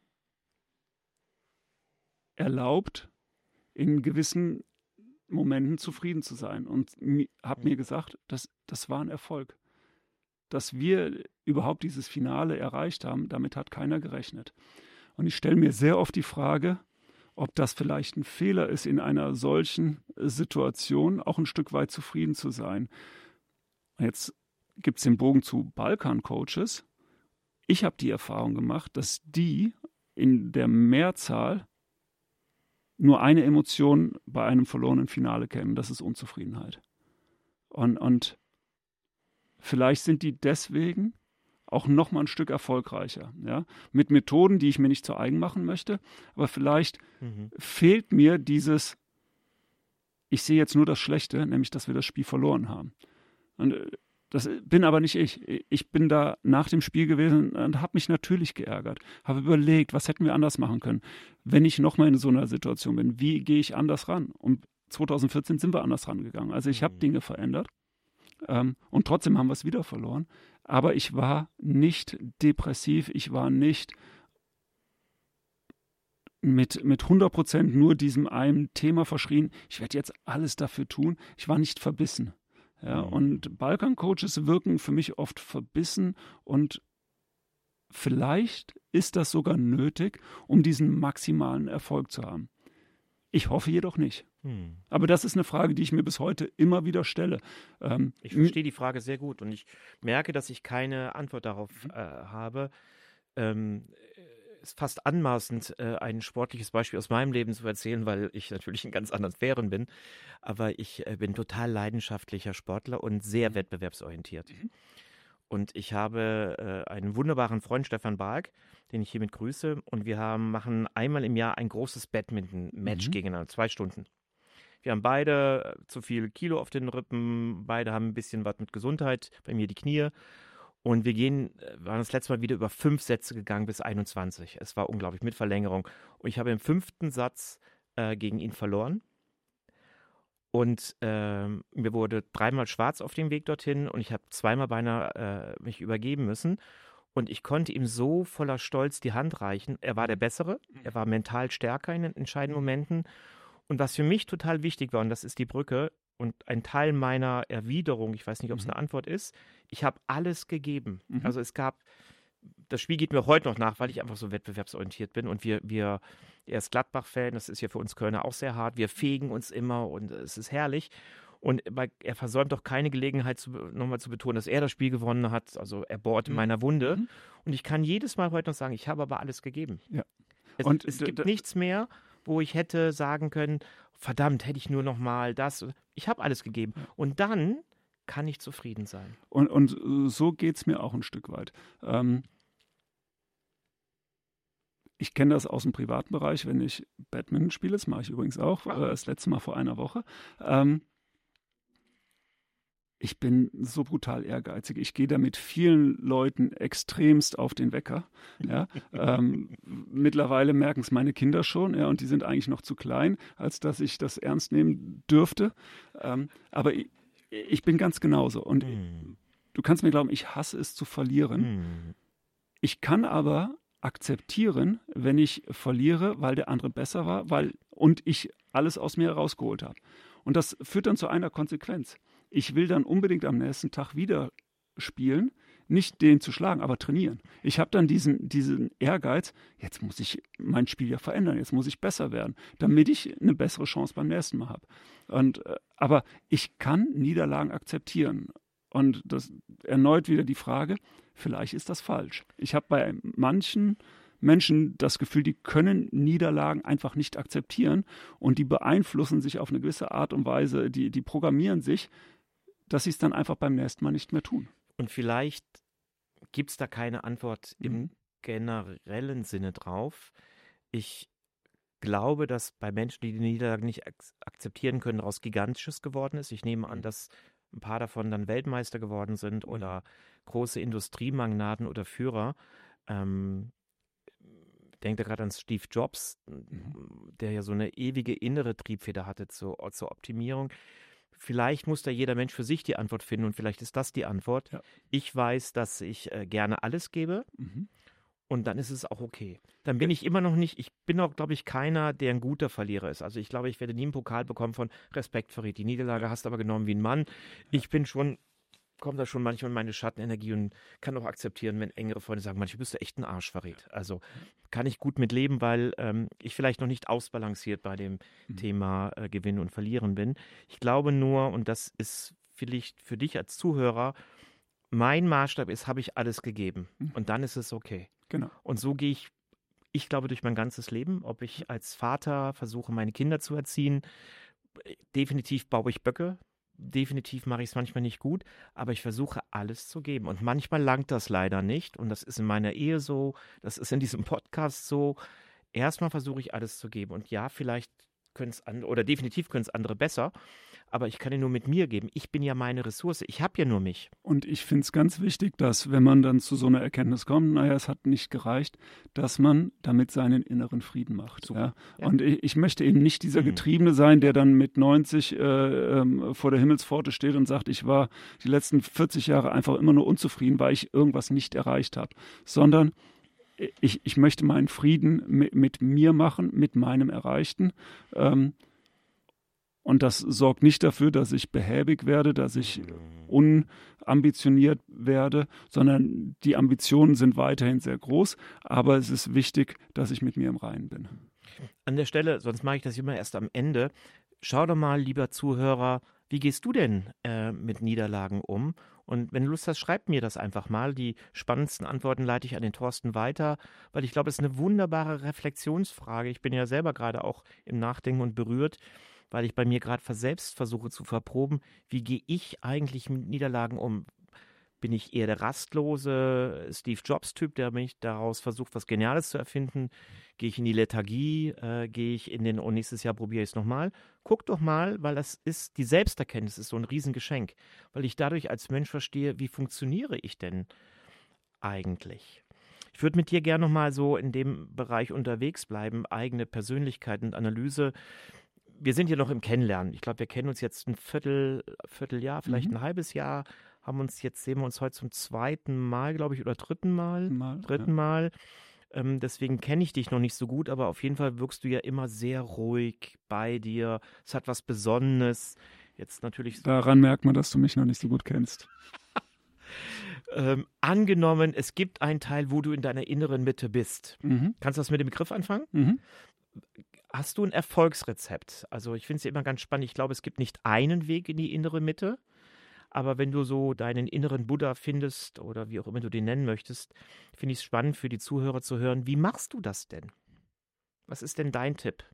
Speaker 1: erlaubt, in gewissen Momenten zufrieden zu sein und habe mir gesagt, das, das war ein Erfolg. Dass wir überhaupt dieses Finale erreicht haben, damit hat keiner gerechnet. Und ich stelle mir sehr oft die Frage, ob das vielleicht ein Fehler ist, in einer solchen Situation auch ein Stück weit zufrieden zu sein. Jetzt gibt es den Bogen zu Balkan-Coaches. Ich habe die Erfahrung gemacht, dass die in der Mehrzahl nur eine Emotion bei einem verlorenen Finale kennen, das ist Unzufriedenheit. Und, und vielleicht sind die deswegen auch noch mal ein Stück erfolgreicher, ja, mit Methoden, die ich mir nicht zu eigen machen möchte, aber vielleicht mhm. fehlt mir dieses, ich sehe jetzt nur das Schlechte, nämlich, dass wir das Spiel verloren haben. Und das bin aber nicht ich. Ich bin da nach dem Spiel gewesen und habe mich natürlich geärgert, habe überlegt, was hätten wir anders machen können, wenn ich noch mal in so einer Situation bin, wie gehe ich anders ran? Und zwanzig vierzehn sind wir anders rangegangen. Also ich habe mhm. Dinge verändert ähm, und trotzdem haben wir es wieder verloren. Aber ich war nicht depressiv, ich war nicht mit, mit hundert Prozent nur diesem einen Thema verschrien, ich werde jetzt alles dafür tun. Ich war nicht verbissen. Ja, mhm. Und Balkan-Coaches wirken für mich oft verbissen und vielleicht ist das sogar nötig, um diesen maximalen Erfolg zu haben. Ich hoffe jedoch nicht. Hm. Aber das ist eine Frage, die ich mir bis heute immer wieder stelle.
Speaker 2: Ähm, ich verstehe die Frage sehr gut und ich merke, dass ich keine Antwort darauf äh, habe. Ähm, es ist fast anmaßend, äh, ein sportliches Beispiel aus meinem Leben zu erzählen, weil ich natürlich in ganz anderen Sphären bin. Aber ich äh, bin total leidenschaftlicher Sportler und sehr wettbewerbsorientiert. Mhm. Und ich habe äh, einen wunderbaren Freund, Stefan Bark, den ich hiermit grüße. Und wir haben, machen einmal im Jahr ein großes Badminton-Match mhm. gegeneinander, zwei Stunden. Wir haben beide zu viel Kilo auf den Rippen, beide haben ein bisschen was mit Gesundheit, bei mir die Knie. Und wir gehen, waren das letzte Mal wieder über fünf Sätze gegangen bis einundzwanzig. Es war unglaublich, mit Verlängerung. Und ich habe im fünften Satz äh, gegen ihn verloren. Und äh, mir wurde dreimal schwarz auf dem Weg dorthin und ich habe zweimal beinahe äh, mich übergeben müssen. Und ich konnte ihm so voller Stolz die Hand reichen. Er war der Bessere, er war mental stärker in den entscheidenden Momenten. Und was für mich total wichtig war, und das ist die Brücke und ein Teil meiner Erwiderung, ich weiß nicht, ob es eine Antwort ist, ich habe alles gegeben.
Speaker 1: Mhm.
Speaker 2: Also es gab, das Spiel geht mir heute noch nach, weil ich einfach so wettbewerbsorientiert bin und wir, wir er ist Gladbach-Fan, das ist ja für uns Kölner auch sehr hart, wir fegen uns immer und es ist herrlich. Und er versäumt doch keine Gelegenheit, zu, nochmal zu betonen, dass er das Spiel gewonnen hat. Also er bohrt in meiner Wunde.
Speaker 1: Mhm.
Speaker 2: Und ich kann jedes Mal heute noch sagen, ich habe aber alles gegeben.
Speaker 1: Ja.
Speaker 2: Es,
Speaker 1: Und
Speaker 2: es
Speaker 1: d-
Speaker 2: gibt
Speaker 1: d-
Speaker 2: nichts mehr, wo ich hätte sagen können, verdammt, hätte ich nur noch mal das. Ich habe alles gegeben. Und dann kann ich zufrieden sein.
Speaker 1: Und, und so geht es mir auch ein Stück weit. Ähm, ich kenne das aus dem privaten Bereich, wenn ich Badminton spiele, das mache ich übrigens auch, äh, das letzte Mal vor einer Woche. Ähm, ich bin so brutal ehrgeizig. Ich gehe da mit vielen Leuten extremst auf den Wecker. Ja. ähm, mittlerweile merken es meine Kinder schon, ja, und die sind eigentlich noch zu klein, als dass ich das ernst nehmen dürfte. Ähm, aber ich, ich bin ganz genauso. Und
Speaker 2: Hm.
Speaker 1: du kannst mir glauben, ich hasse es zu verlieren.
Speaker 2: Hm.
Speaker 1: Ich kann aber akzeptieren, wenn ich verliere, weil der andere besser war, weil und ich alles aus mir herausgeholt habe. Und das führt dann zu einer Konsequenz. Ich will dann unbedingt am nächsten Tag wieder spielen, nicht den zu schlagen, aber trainieren. Ich habe dann diesen, diesen Ehrgeiz, jetzt muss ich mein Spiel ja verändern, jetzt muss ich besser werden, damit ich eine bessere Chance beim nächsten Mal habe. Und, äh, aber ich kann Niederlagen akzeptieren. Und das erneut wieder die Frage, vielleicht ist das falsch. Ich habe bei manchen Menschen das Gefühl, die können Niederlagen einfach nicht akzeptieren und die beeinflussen sich auf eine gewisse Art und Weise, die, die programmieren sich, dass sie es dann einfach beim nächsten Mal nicht mehr tun.
Speaker 2: Und vielleicht gibt es da keine Antwort
Speaker 1: Mhm.
Speaker 2: im generellen Sinne drauf. Ich glaube, dass bei Menschen, die die Niederlage nicht ak akzeptieren können, daraus Gigantisches geworden ist. Ich nehme an, dass ein paar davon dann Weltmeister geworden sind oder große Industriemagnaten oder Führer. Ähm, denke da gerade an Steve Jobs, der ja so eine ewige innere Triebfeder hatte zur, zur Optimierung. Vielleicht muss da jeder Mensch für sich die Antwort finden und vielleicht ist das die Antwort.
Speaker 1: Ja.
Speaker 2: Ich weiß, dass ich äh, gerne alles gebe
Speaker 1: Mhm.
Speaker 2: und dann ist es auch okay. Dann bin ich immer noch nicht, ich bin auch, glaube ich, keiner, der ein guter Verlierer ist. Also ich glaube, ich werde nie einen Pokal bekommen von Respekt, Farid. Die Niederlage hast du aber genommen wie ein Mann. Ich bin schon, komme da schon manchmal in meine Schattenenergie und kann auch akzeptieren, wenn engere Freunde sagen, manchmal bist du echt ein Arsch, Farid. Also kann ich gut mit leben, weil ähm, ich vielleicht noch nicht ausbalanciert bei dem
Speaker 1: Mhm.
Speaker 2: Thema äh, Gewinnen und Verlieren bin. Ich glaube nur, und das ist vielleicht für dich als Zuhörer, mein Maßstab ist, habe ich alles gegeben.
Speaker 1: Mhm.
Speaker 2: Und dann ist es okay.
Speaker 1: Genau.
Speaker 2: Und so gehe ich, ich glaube, durch mein ganzes Leben, ob ich als Vater versuche, meine Kinder zu erziehen. Definitiv baue ich Böcke. Definitiv mache ich es manchmal nicht gut, aber ich versuche alles zu geben. Und manchmal langt das leider nicht. Und das ist in meiner Ehe so, das ist in diesem Podcast so. Erstmal versuche ich alles zu geben. Und ja, vielleicht können es andere, oder definitiv können es andere besser, aber ich kann ihn nur mit mir geben. Ich bin ja meine Ressource. Ich habe ja nur mich.
Speaker 1: Und ich finde es ganz wichtig, dass, wenn man dann zu so einer Erkenntnis kommt, naja, es hat nicht gereicht, dass man damit seinen inneren Frieden macht. Ja?
Speaker 2: Ja.
Speaker 1: Und ich, ich möchte eben nicht dieser
Speaker 2: Mhm.
Speaker 1: Getriebene sein, der dann mit neunzig äh, ähm, vor der Himmelspforte steht und sagt, ich war die letzten vierzig Jahre einfach immer nur unzufrieden, weil ich irgendwas nicht erreicht habe. Sondern ich, ich möchte meinen Frieden mit, mit mir machen, mit meinem Erreichten. Ähm, Und das sorgt nicht dafür, dass ich behäbig werde, dass ich unambitioniert werde, sondern die Ambitionen sind weiterhin sehr groß. Aber es ist wichtig, dass ich mit mir im Reinen bin.
Speaker 2: An der Stelle, sonst mache ich das immer erst am Ende. Schau doch mal, lieber Zuhörer, wie gehst du denn äh, mit Niederlagen um? Und wenn du Lust hast, schreib mir das einfach mal. Die spannendsten Antworten leite ich an den Thorsten weiter, weil ich glaube, es ist eine wunderbare Reflexionsfrage. Ich bin ja selber gerade auch im Nachdenken und berührt, weil ich bei mir gerade selbst versuche zu verproben, wie gehe ich eigentlich mit Niederlagen um? Bin ich eher der rastlose Steve Jobs-Typ, der mich daraus versucht, was Geniales zu erfinden? Gehe ich in die Lethargie? Äh, gehe ich in den, oh, nächstes Jahr probiere ich es nochmal? Guck doch mal, weil das ist, die Selbsterkenntnis ist so ein Riesengeschenk, weil ich dadurch als Mensch verstehe, wie funktioniere ich denn eigentlich? Ich würde mit dir gerne nochmal so in dem Bereich unterwegs bleiben, eigene Persönlichkeit und Analyse. Wir sind ja noch im Kennenlernen. Ich glaube, wir kennen uns jetzt ein Viertel, Vierteljahr, vielleicht
Speaker 1: Mhm.
Speaker 2: ein halbes Jahr, haben uns jetzt, sehen wir uns heute zum zweiten Mal, glaube ich, oder dritten Mal.
Speaker 1: Mal,
Speaker 2: dritten
Speaker 1: ja.
Speaker 2: Mal. Ähm, deswegen kenne ich dich noch nicht so gut, aber auf jeden Fall wirkst du ja immer sehr ruhig bei dir. Es hat was Besonderes. Jetzt natürlich.
Speaker 1: Daran merkt man, dass du mich noch nicht so gut kennst.
Speaker 2: Ähm, angenommen, es gibt einen Teil, wo du in deiner inneren Mitte bist.
Speaker 1: Mhm.
Speaker 2: Kannst du das mit dem Begriff anfangen?
Speaker 1: Mhm.
Speaker 2: Hast du ein Erfolgsrezept? Also ich finde es ja immer ganz spannend. Ich glaube, es gibt nicht einen Weg in die innere Mitte. Aber wenn du so deinen inneren Buddha findest oder wie auch immer du den nennen möchtest, finde ich es spannend für die Zuhörer zu hören. Wie machst du das denn? Was ist denn dein Tipp?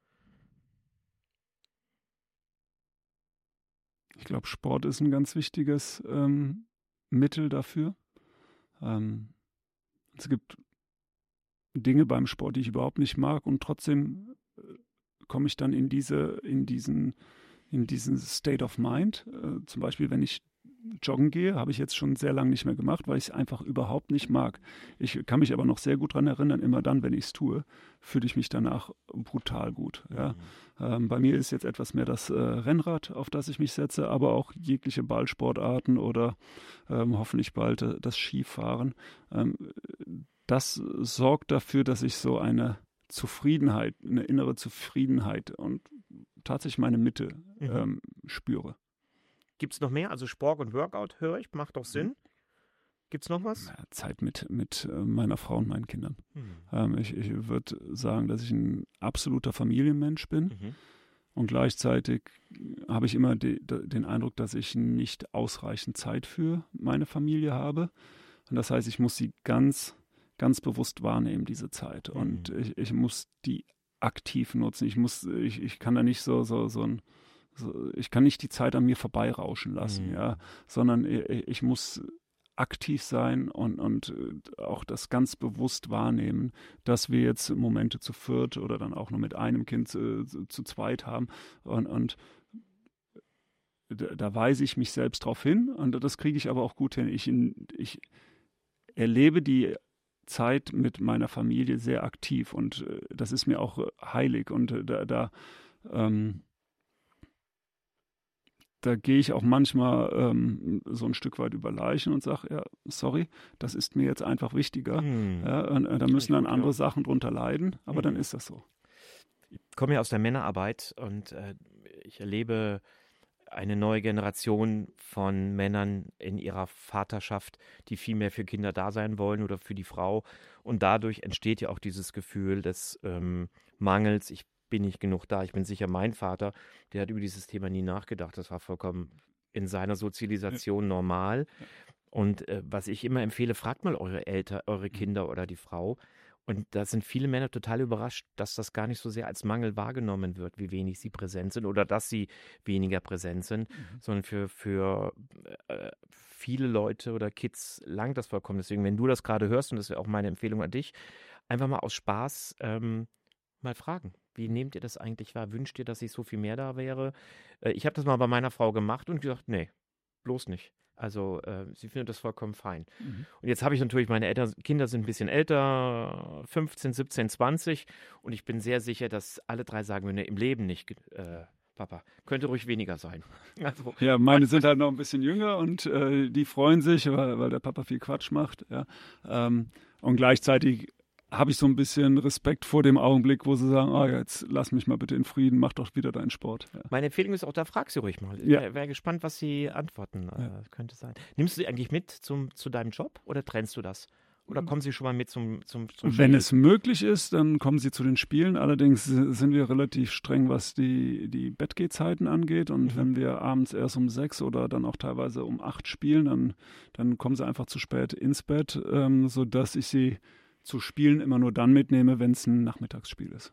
Speaker 1: Ich glaube, Sport ist ein ganz wichtiges ähm, Mittel dafür. Ähm, es gibt Dinge beim Sport, die ich überhaupt nicht mag, und trotzdem äh, komme ich dann in diese, in diesen, in diesen State of Mind. Äh, zum Beispiel, wenn ich joggen gehe, habe ich jetzt schon sehr lange nicht mehr gemacht, weil ich es einfach überhaupt nicht mag. Ich kann mich aber noch sehr gut daran erinnern, immer dann, wenn ich es tue, fühle ich mich danach brutal gut. Ja.
Speaker 2: Mhm.
Speaker 1: Ähm, bei mir ist jetzt etwas mehr das äh, Rennrad, auf das ich mich setze, aber auch jegliche Ballsportarten oder ähm, hoffentlich bald äh, das Skifahren. Ähm, das sorgt dafür, dass ich so eine Zufriedenheit, eine innere Zufriedenheit und tatsächlich meine Mitte
Speaker 2: Mhm.
Speaker 1: ähm, spüre.
Speaker 2: Gibt es noch mehr? Also Sport und Workout, höre ich, macht doch Sinn.
Speaker 1: Mhm.
Speaker 2: Gibt es noch was?
Speaker 1: Ja, Zeit mit, mit äh, meiner Frau und meinen Kindern.
Speaker 2: Mhm.
Speaker 1: Ähm, ich ich würde sagen, dass ich ein absoluter Familienmensch bin.
Speaker 2: Mhm.
Speaker 1: Und gleichzeitig habe ich immer de, de, den Eindruck, dass ich nicht ausreichend Zeit für meine Familie habe. Und das heißt, ich muss sie ganz, ganz bewusst wahrnehmen, diese Zeit.
Speaker 2: Mhm.
Speaker 1: Und ich, ich muss die aktiv nutzen. Ich muss, ich, ich kann da nicht so, so, so ein, so, ich kann nicht die Zeit an mir vorbeirauschen lassen,
Speaker 2: Mhm.
Speaker 1: ja, sondern ich, ich muss aktiv sein und, und auch das ganz bewusst wahrnehmen, dass wir jetzt Momente zu viert oder dann auch nur mit einem Kind zu, zu zweit haben. Und, und da, da weise ich mich selbst drauf hin und das kriege ich aber auch gut hin. Ich, ich erlebe die Zeit mit meiner Familie sehr aktiv und das ist mir auch heilig und da, da ähm, Da gehe ich auch manchmal ähm, so ein Stück weit über Leichen und sage, ja, sorry, das ist mir jetzt einfach wichtiger.
Speaker 2: Mhm.
Speaker 1: Ja, und, äh, da müssen dann
Speaker 2: gut,
Speaker 1: andere
Speaker 2: ja.
Speaker 1: Sachen drunter leiden, aber
Speaker 2: Mhm.
Speaker 1: dann ist das so.
Speaker 2: Ich komme ja aus der Männerarbeit und äh, ich erlebe eine neue Generation von Männern in ihrer Vaterschaft, die viel mehr für Kinder da sein wollen oder für die Frau. Und dadurch entsteht ja auch dieses Gefühl des ähm, Mangels. Ich bin nicht genug da. Ich bin sicher, mein Vater, der hat über dieses Thema nie nachgedacht. Das war vollkommen in seiner Sozialisation ja. normal. Und äh, was ich immer empfehle, fragt mal eure Eltern, eure Kinder oder die Frau. Und da sind viele Männer total überrascht, dass das gar nicht so sehr als Mangel wahrgenommen wird, wie wenig sie präsent sind oder dass sie weniger präsent sind, mhm. sondern für, für äh, viele Leute oder Kids langt das vollkommen. Deswegen, wenn du das gerade hörst, und das wäre auch meine Empfehlung an dich, einfach mal aus Spaß ähm, mal fragen. Wie nehmt ihr das eigentlich wahr? Wünscht ihr, dass ich so viel mehr da wäre? Äh, ich habe das mal bei meiner Frau gemacht und gesagt, nee, bloß nicht. Also äh, sie findet das vollkommen fein. Mhm. Und jetzt habe ich natürlich, meine Eltern, Kinder sind ein bisschen älter, fünfzehn, siebzehn, zwanzig. Und ich bin sehr sicher, dass alle drei sagen würden, nee, im Leben nicht, äh, Papa, könnte ruhig weniger sein. Also,
Speaker 1: ja, meine sind halt noch ein bisschen jünger und äh, die freuen sich, weil, weil der Papa viel Quatsch macht. Ja. Ähm, und gleichzeitig habe ich so ein bisschen Respekt vor dem Augenblick, wo sie sagen, ah, jetzt lass mich mal bitte in Frieden, mach doch wieder deinen Sport. Ja.
Speaker 2: Meine Empfehlung ist auch, da frag sie ruhig mal. Ich
Speaker 1: ja.
Speaker 2: wäre wär gespannt, was sie antworten.
Speaker 1: Ja.
Speaker 2: Äh, könnte sein. Nimmst du sie eigentlich mit zum, zu deinem Job oder trennst du das? Oder kommen sie schon mal mit zum, zum, zum
Speaker 1: Wenn
Speaker 2: Spiel?
Speaker 1: es möglich ist, dann kommen sie zu den Spielen. Allerdings sind wir relativ streng, was die, die Bettgehzeiten angeht. Und mhm. wenn wir abends erst um sechs oder dann auch teilweise um acht spielen, dann, dann kommen sie einfach zu spät ins Bett, ähm, sodass ich sie zu Spielen immer nur dann mitnehme, wenn es ein Nachmittagsspiel ist.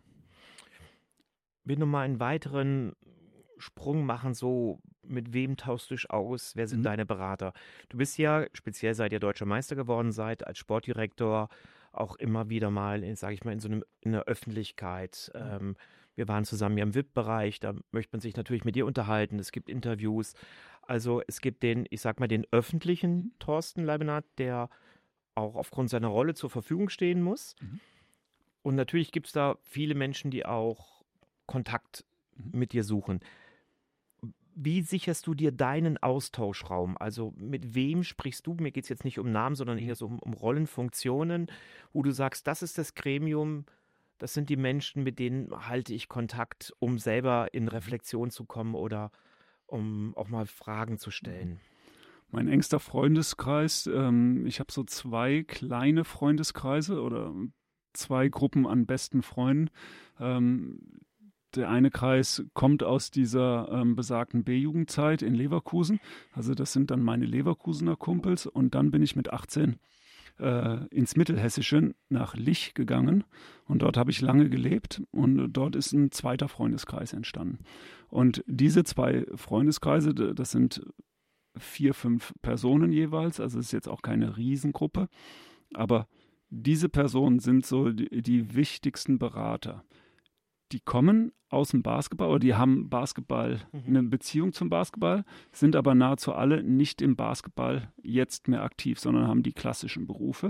Speaker 2: Wenn du mal einen weiteren Sprung machen, so mit wem tauschst du dich aus? Wer sind mhm. deine Berater? Du bist ja, speziell seit ihr Deutscher Meister geworden seid, als Sportdirektor auch immer wieder mal, sage ich mal, in so einem, in der Öffentlichkeit. Mhm. Ähm, wir waren zusammen ja im V I P-Bereich, da möchte man sich natürlich mit dir unterhalten. Es gibt Interviews. Also es gibt den, ich sag mal, den öffentlichen Thorsten Leibenhardt, der auch aufgrund seiner Rolle zur Verfügung stehen muss. Mhm. Und natürlich gibt es da viele Menschen, die auch Kontakt mhm. mit dir suchen. wie sicherst du dir deinen Austauschraum? Also mit wem sprichst du? Mir geht es jetzt nicht um Namen, sondern eher so um, um Rollenfunktionen, wo du sagst, das ist das Gremium, das sind die Menschen, mit denen halte ich Kontakt, um selber in Reflexion zu kommen oder um auch mal Fragen zu stellen.
Speaker 1: Mein engster Freundeskreis, ähm, ich habe so zwei kleine Freundeskreise oder zwei Gruppen an besten Freunden. Ähm, Der eine Kreis kommt aus dieser ähm, besagten B-Jugendzeit in Leverkusen. Also das sind dann meine Leverkusener Kumpels. Und dann bin ich mit achtzehn äh, ins Mittelhessische nach Lich gegangen. Und dort habe ich lange gelebt. Und dort ist ein zweiter Freundeskreis entstanden. Und diese zwei Freundeskreise, das sind vier, fünf Personen jeweils. Also es ist jetzt auch keine Riesengruppe. Aber diese Personen sind so die, die wichtigsten Berater. Die kommen aus dem Basketball oder die haben Basketball, mhm. eine Beziehung zum Basketball, sind aber nahezu alle nicht im Basketball jetzt mehr aktiv, sondern haben die klassischen Berufe.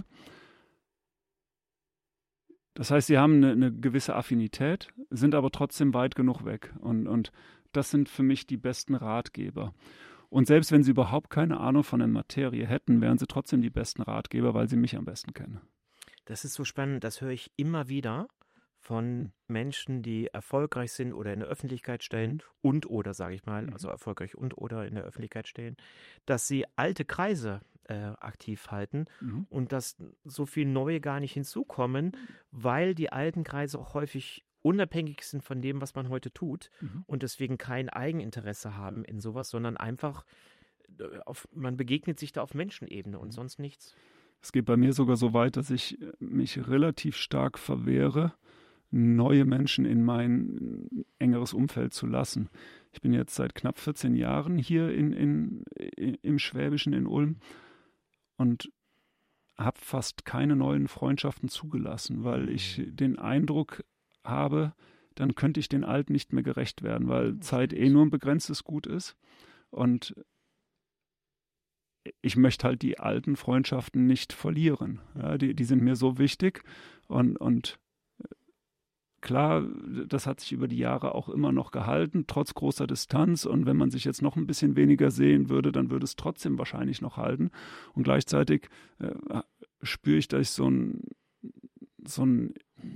Speaker 1: Das heißt, sie haben eine, eine gewisse Affinität, sind aber trotzdem weit genug weg. Und, und das sind für mich die besten Ratgeber. Und selbst wenn sie überhaupt keine Ahnung von der Materie hätten, wären sie trotzdem die besten Ratgeber, weil sie mich am besten kennen.
Speaker 2: Das ist so spannend, das höre ich immer wieder von Menschen, die erfolgreich sind oder in der Öffentlichkeit stehen und oder, sage ich mal, also erfolgreich und oder in der Öffentlichkeit stehen, dass sie alte Kreise äh, aktiv halten mhm. und dass so viel neue gar nicht hinzukommen, weil die alten Kreise auch häufig unabhängig sind von dem, was man heute tut mhm. und deswegen kein Eigeninteresse haben in sowas, sondern einfach, auf, man begegnet sich da auf Menschenebene und sonst nichts.
Speaker 1: Es geht bei mir sogar so weit, dass ich mich relativ stark verwehre, neue Menschen in mein engeres Umfeld zu lassen. Ich bin jetzt seit knapp vierzehn Jahren hier in, in, in, im Schwäbischen in Ulm und habe fast keine neuen Freundschaften zugelassen, weil ich den Eindruck habe, dann könnte ich den Alten nicht mehr gerecht werden, weil Zeit eh nur ein begrenztes Gut ist. Und ich möchte halt die alten Freundschaften nicht verlieren. Ja, die, die sind mir so wichtig und, und klar, das hat sich über die Jahre auch immer noch gehalten, trotz großer Distanz. Und wenn man sich jetzt noch ein bisschen weniger sehen würde, dann würde es trotzdem wahrscheinlich noch halten. Und gleichzeitig äh, spüre ich, dass ich so ein, so ein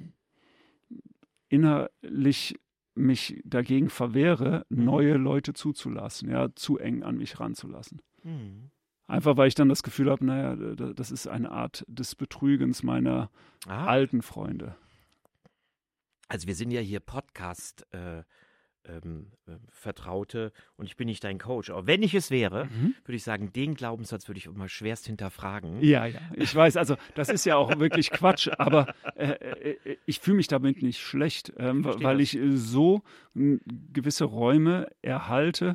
Speaker 1: innerlich mich dagegen verwehre, neue Leute zuzulassen, ja, zu eng an mich ranzulassen. Mhm. Einfach, weil ich dann das Gefühl habe, naja, das ist eine Art des Betrügens meiner ah. alten Freunde.
Speaker 2: Also wir sind ja hier Podcast äh, ähm, äh, Vertraute und ich bin nicht dein Coach. Aber wenn ich es wäre, mhm. würde ich sagen, den Glaubenssatz würde ich immer schwerst hinterfragen.
Speaker 1: Ja, ja, ich weiß, also das ist ja auch wirklich Quatsch, aber äh, äh, ich fühle mich damit nicht schlecht, ähm, ich weil das. ich so äh, gewisse Räume erhalte,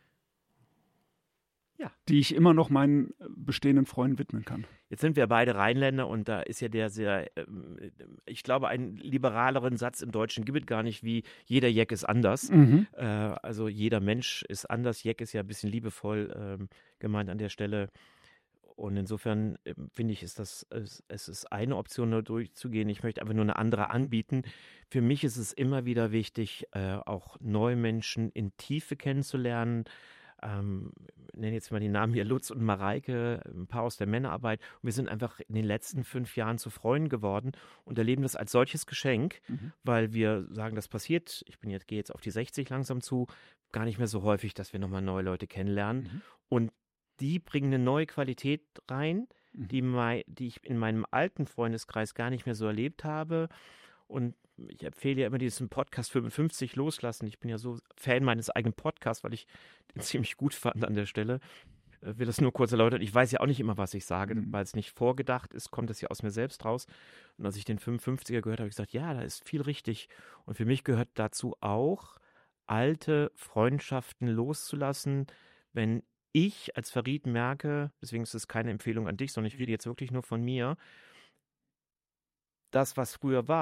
Speaker 1: ja. die ich immer noch meinen bestehenden Freunden widmen kann.
Speaker 2: Jetzt sind wir beide Rheinländer und da ist ja der sehr, ich glaube, einen liberaleren Satz im Deutschen gibt es gar nicht, wie jeder Jeck ist anders. Mhm. Äh, also jeder Mensch ist anders. Jeck ist ja ein bisschen liebevoll ähm, gemeint an der Stelle. Und insofern äh, finde ich, ist das, es, es ist eine Option, nur durchzugehen. Ich möchte einfach nur eine andere anbieten. Für mich ist es immer wieder wichtig, äh, auch neue Menschen in Tiefe kennenzulernen. Ähm, nenne jetzt mal die Namen hier, Lutz und Mareike, ein paar aus der Männerarbeit. Und wir sind einfach in den letzten fünf Jahren zu Freunden geworden und erleben das als solches Geschenk, mhm. weil wir sagen, das passiert, ich bin jetzt, gehe jetzt auf die sechzig langsam zu, gar nicht mehr so häufig, dass wir nochmal neue Leute kennenlernen. Mhm. Und die bringen eine neue Qualität rein, mhm. die, mei- die ich in meinem alten Freundeskreis gar nicht mehr so erlebt habe. Und ich empfehle ja immer diesen Podcast fünfundfünfzig loslassen. Ich bin ja so Fan meines eigenen Podcasts, weil ich den ziemlich gut fand an der Stelle. Ich will das nur kurz erläutern. Ich weiß ja auch nicht immer, was ich sage, mhm. weil es nicht vorgedacht ist, kommt es ja aus mir selbst raus. Und als ich den fünfundfünfziger gehört habe, habe ich gesagt, ja, da ist viel richtig. Und für mich gehört dazu auch, alte Freundschaften loszulassen, wenn ich als Farid merke, deswegen ist es keine Empfehlung an dich, sondern ich rede jetzt wirklich nur von mir, das, was früher war,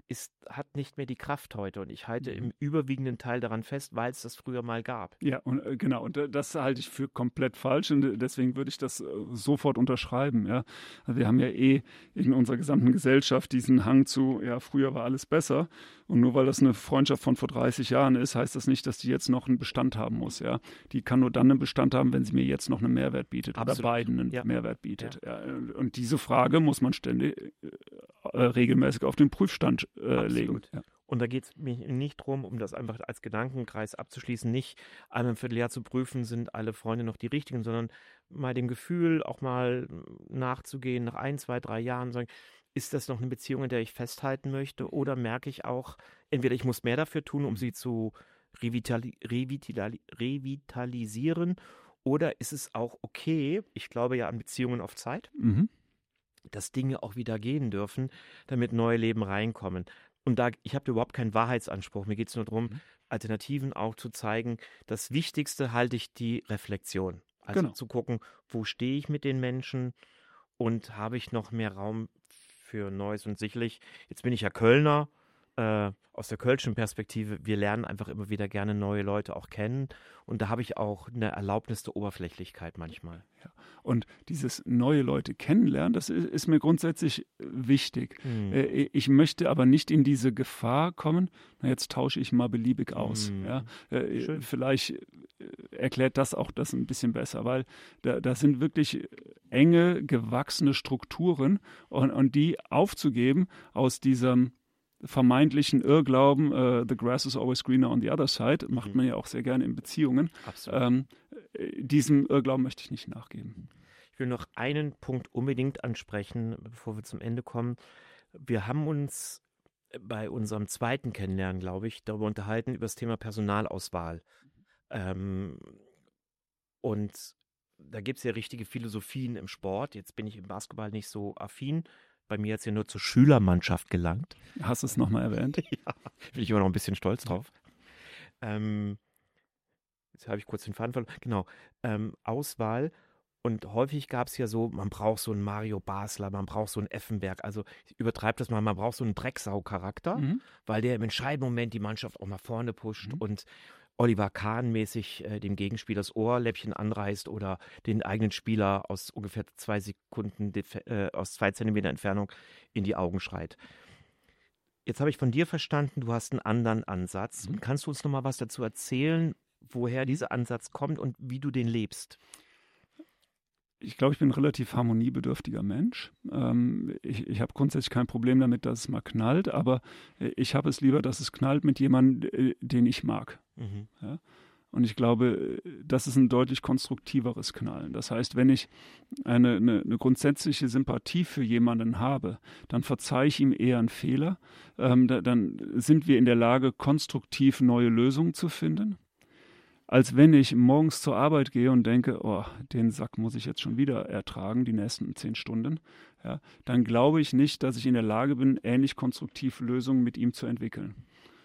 Speaker 2: ist, hat nicht mehr die Kraft heute und ich halte
Speaker 1: Mhm.
Speaker 2: im überwiegenden Teil daran fest, weil es das früher mal gab.
Speaker 1: Ja, und äh, genau, und äh, das halte ich für komplett falsch und äh, deswegen würde ich das äh, sofort unterschreiben, ja. Also wir haben ja eh in unserer gesamten Gesellschaft diesen Hang zu, ja, früher war alles besser und nur weil das eine Freundschaft von vor dreißig Jahren ist, heißt das nicht, dass die jetzt noch einen Bestand haben muss, ja. Die kann nur dann einen Bestand haben, wenn sie mir jetzt noch einen Mehrwert bietet
Speaker 2: Absolut.
Speaker 1: oder beiden einen
Speaker 2: Ja.
Speaker 1: Mehrwert bietet. Ja. Und diese Frage muss man ständig äh, äh, regelmäßig auf den Prüfstand äh, legen. Ja.
Speaker 2: Und da geht es mir nicht darum, um das einfach als Gedankenkreis abzuschließen, nicht einmal im Vierteljahr zu prüfen, sind alle Freunde noch die richtigen, sondern mal dem Gefühl auch mal nachzugehen, nach ein, zwei, drei Jahren sagen, ist das noch eine Beziehung, in der ich festhalten möchte oder merke ich auch, entweder ich muss mehr dafür tun, um sie zu revitali revitali revitalisieren oder ist es auch okay, ich glaube ja an Beziehungen auf Zeit,
Speaker 1: Mhm.
Speaker 2: dass Dinge auch wieder gehen dürfen, damit neue Leben reinkommen. Und da, ich habe überhaupt keinen Wahrheitsanspruch. Mir geht es nur darum,
Speaker 1: Mhm.
Speaker 2: Alternativen auch zu zeigen. Das Wichtigste halte ich die Reflexion. Also
Speaker 1: Genau.
Speaker 2: zu gucken, wo stehe ich mit den Menschen und habe ich noch mehr Raum für Neues. Und sicherlich, jetzt bin ich ja Kölner, äh, aus der kölschen Perspektive, wir lernen einfach immer wieder gerne neue Leute auch kennen. Und da habe ich auch eine Erlaubnis der Oberflächlichkeit manchmal.
Speaker 1: Ja. Und dieses neue Leute kennenlernen, das ist, ist mir grundsätzlich äh, wichtig.
Speaker 2: Hm.
Speaker 1: Äh, ich möchte aber nicht in diese Gefahr kommen, na jetzt tausche ich mal beliebig aus.
Speaker 2: Hm.
Speaker 1: Ja? Äh,
Speaker 2: Schön.
Speaker 1: Vielleicht äh, erklärt das auch das ein bisschen besser, weil da, da sind wirklich enge, gewachsene Strukturen und, und die aufzugeben aus diesem vermeintlichen Irrglauben, uh, the grass is always greener on the other side, macht
Speaker 2: Mhm.
Speaker 1: man ja auch sehr gerne in Beziehungen.
Speaker 2: Absolut.
Speaker 1: Ähm, äh, diesem Irrglauben möchte ich nicht nachgeben.
Speaker 2: Ich will noch einen Punkt unbedingt ansprechen, bevor wir zum Ende kommen. Wir haben uns bei unserem zweiten Kennenlernen, glaube ich, darüber unterhalten, über das Thema Personalauswahl. Ähm, und da gibt es ja richtige Philosophien im Sport. Jetzt bin ich im Basketball nicht so affin. Bei mir hat es ja nur zur Schülermannschaft gelangt.
Speaker 1: Hast du es nochmal erwähnt?
Speaker 2: Ja, bin ich immer noch ein bisschen stolz drauf. Ähm, jetzt habe ich kurz den Faden verloren. Genau, ähm, Auswahl. Und häufig gab es ja so, man braucht so einen Mario Basler, man braucht so einen Effenberg. Also ich übertreibe das mal, man braucht so einen Drecksau-Charakter,
Speaker 1: Mhm.
Speaker 2: weil der im entscheidenden Moment die Mannschaft auch nach vorne pusht
Speaker 1: Mhm.
Speaker 2: und Oliver Kahn-mäßig äh, dem Gegenspieler das Ohrläppchen anreißt oder den eigenen Spieler aus ungefähr zwei Sekunden, äh, aus zwei Zentimeter Entfernung in die Augen schreit. Jetzt habe ich von dir verstanden, du hast einen anderen Ansatz.
Speaker 1: Mhm.
Speaker 2: Kannst du uns noch mal was dazu erzählen, woher dieser Ansatz kommt und wie du den lebst?
Speaker 1: Ich glaube, ich bin ein relativ harmoniebedürftiger Mensch. Ähm, ich ich habe grundsätzlich kein Problem damit, dass es mal knallt, aber äh, ich habe es lieber, dass es knallt mit jemandem, äh, den ich mag.
Speaker 2: Mhm.
Speaker 1: Ja? Und ich glaube, äh, das ist ein deutlich konstruktiveres Knallen. Das heißt, wenn ich eine, eine, eine grundsätzliche Sympathie für jemanden habe, dann verzeihe ich ihm eher einen Fehler. Ähm, da, dann sind wir in der Lage, konstruktiv neue Lösungen zu finden, als wenn ich morgens zur Arbeit gehe und denke, oh, den Sack muss ich jetzt schon wieder ertragen, die nächsten zehn Stunden. Ja, dann glaube ich nicht, dass ich in der Lage bin, ähnlich konstruktiv Lösungen mit ihm zu entwickeln.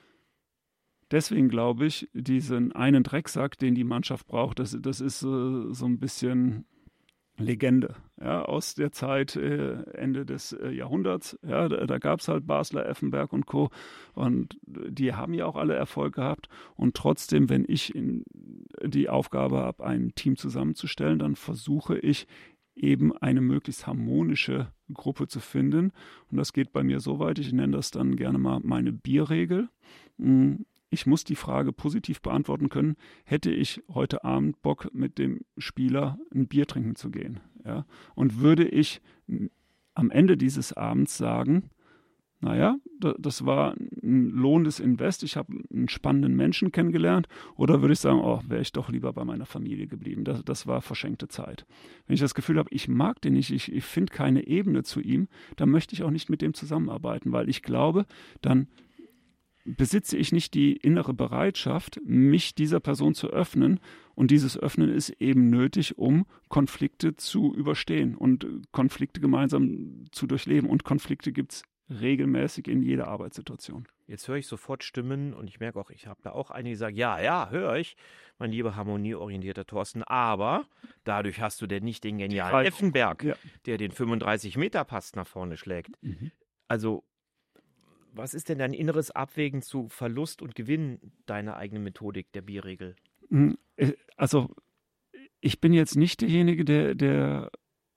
Speaker 1: Deswegen glaube ich, diesen einen Drecksack, den die Mannschaft braucht, das, das ist äh, so ein bisschen Legende, ja, aus der Zeit äh, Ende des äh, Jahrhunderts. Ja, da da gab es halt Basler, Effenberg und Co. Und die haben ja auch alle Erfolg gehabt. Und trotzdem, wenn ich in die Aufgabe habe, ein Team zusammenzustellen, dann versuche ich eben eine möglichst harmonische Gruppe zu finden. Und das geht bei mir so weit, ich nenne das dann gerne mal meine Bierregel. Ich muss die Frage positiv beantworten können, hätte ich heute Abend Bock, mit dem Spieler ein Bier trinken zu gehen? Ja? Und würde ich am Ende dieses Abends sagen, naja, das war ein lohnendes Invest, ich habe einen spannenden Menschen kennengelernt, oder würde ich sagen, oh, wäre ich doch lieber bei meiner Familie geblieben, das, das war verschenkte Zeit. Wenn ich das Gefühl habe, ich mag den nicht, ich, ich finde keine Ebene zu ihm, dann möchte ich auch nicht mit dem zusammenarbeiten, weil ich glaube, dann besitze ich nicht die innere Bereitschaft, mich dieser Person zu öffnen. Und dieses Öffnen ist eben nötig, um Konflikte zu überstehen und Konflikte gemeinsam zu durchleben. Und Konflikte gibt es regelmäßig in jeder Arbeitssituation.
Speaker 2: Jetzt höre ich sofort Stimmen und ich merke auch, ich habe da auch einige, die sagen, ja, ja, höre ich, mein lieber harmonieorientierter Thorsten, aber dadurch hast du denn nicht den genialen
Speaker 1: Drei-
Speaker 2: Effenberg,
Speaker 1: Ja.
Speaker 2: der den fünfunddreißig Meter Pass nach vorne schlägt.
Speaker 1: Mhm.
Speaker 2: Also Was ist denn dein inneres Abwägen zu Verlust und Gewinn deiner eigenen Methodik, der Bierregel?
Speaker 1: Also ich bin jetzt nicht derjenige, der, der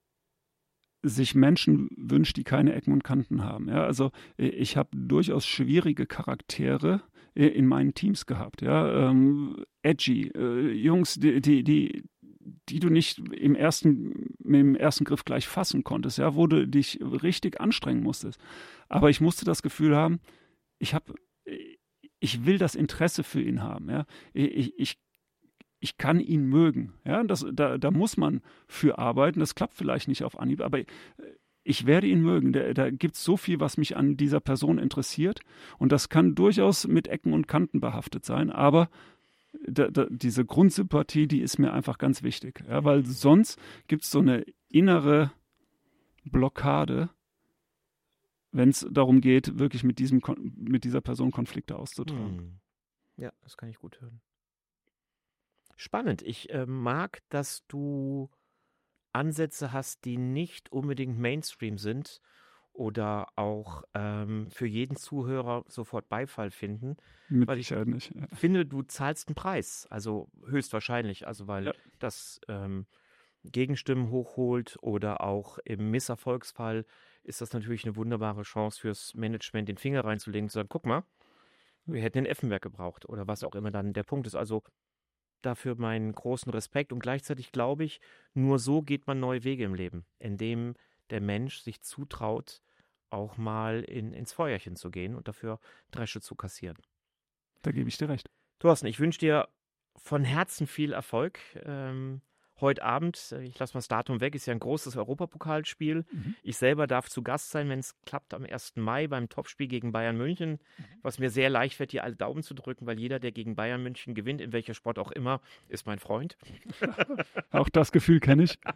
Speaker 1: sich Menschen wünscht, die keine Ecken und Kanten haben. Ja, also ich habe durchaus schwierige Charaktere in meinen Teams gehabt. Ja, ähm, edgy, äh, Jungs, die, die, die, die du nicht im ersten, mit dem ersten Griff gleich fassen konntest, ja, wo du dich richtig anstrengen musstest. Aber ich musste das Gefühl haben, ich habe, ich will das Interesse für ihn haben. Ja, ich, ich Ich kann ihn mögen. Ja, das, da, da muss man für arbeiten. Das klappt vielleicht nicht auf Anhieb, aber ich werde ihn mögen. Da, da gibt es so viel, was mich an dieser Person interessiert. Und das kann durchaus mit Ecken und Kanten behaftet sein. Aber da, da, diese Grundsympathie, die ist mir einfach ganz wichtig. Ja, weil sonst gibt es so eine innere Blockade, wenn es darum geht, wirklich mit, diesem, mit dieser Person Konflikte auszutragen.
Speaker 2: Hm. Ja, das kann ich gut hören. Spannend. Ich äh, mag, dass du Ansätze hast, die nicht unbedingt Mainstream sind oder auch ähm, für jeden Zuhörer sofort Beifall finden.
Speaker 1: Mit
Speaker 2: weil ich
Speaker 1: Sicherheit nicht. Ja.
Speaker 2: finde, du zahlst einen Preis. Also höchstwahrscheinlich. Also weil
Speaker 1: Ja.
Speaker 2: das ähm, Gegenstimmen hochholt oder auch im Misserfolgsfall ist das natürlich eine wunderbare Chance fürs Management, den Finger reinzulegen und zu sagen, guck mal, wir hätten ein Effenberg gebraucht oder was auch immer dann der Punkt ist. Also dafür meinen großen Respekt und gleichzeitig glaube ich, nur so geht man neue Wege im Leben, indem der Mensch sich zutraut, auch mal in, ins Feuerchen zu gehen und dafür Dresche zu kassieren.
Speaker 1: Da gebe ich dir recht.
Speaker 2: Thorsten, ich wünsche dir von Herzen viel Erfolg. Ähm, heute Abend, ich lasse mal das Datum weg, ist ja ein großes Europapokalspiel.
Speaker 1: Mhm.
Speaker 2: Ich selber darf zu Gast sein, wenn es klappt, am ersten Mai beim Topspiel gegen Bayern München, mhm. was mir sehr leicht fällt, dir alle Daumen zu drücken, weil jeder, der gegen Bayern München gewinnt, in welcher Sport auch immer, ist mein Freund.
Speaker 1: Auch das Gefühl kenne ich.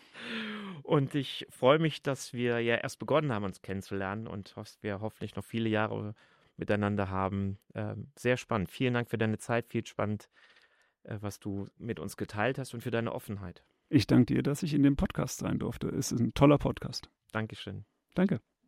Speaker 2: Und ich freue mich, dass wir ja erst begonnen haben, uns kennenzulernen und dass wir hoffentlich noch viele Jahre miteinander haben. Ähm, sehr spannend. Vielen Dank für deine Zeit, viel spannend, äh, was du mit uns geteilt hast und für deine Offenheit.
Speaker 1: Ich danke dir, dass ich in dem Podcast sein durfte. Es ist ein toller Podcast.
Speaker 2: Dankeschön.
Speaker 1: Danke.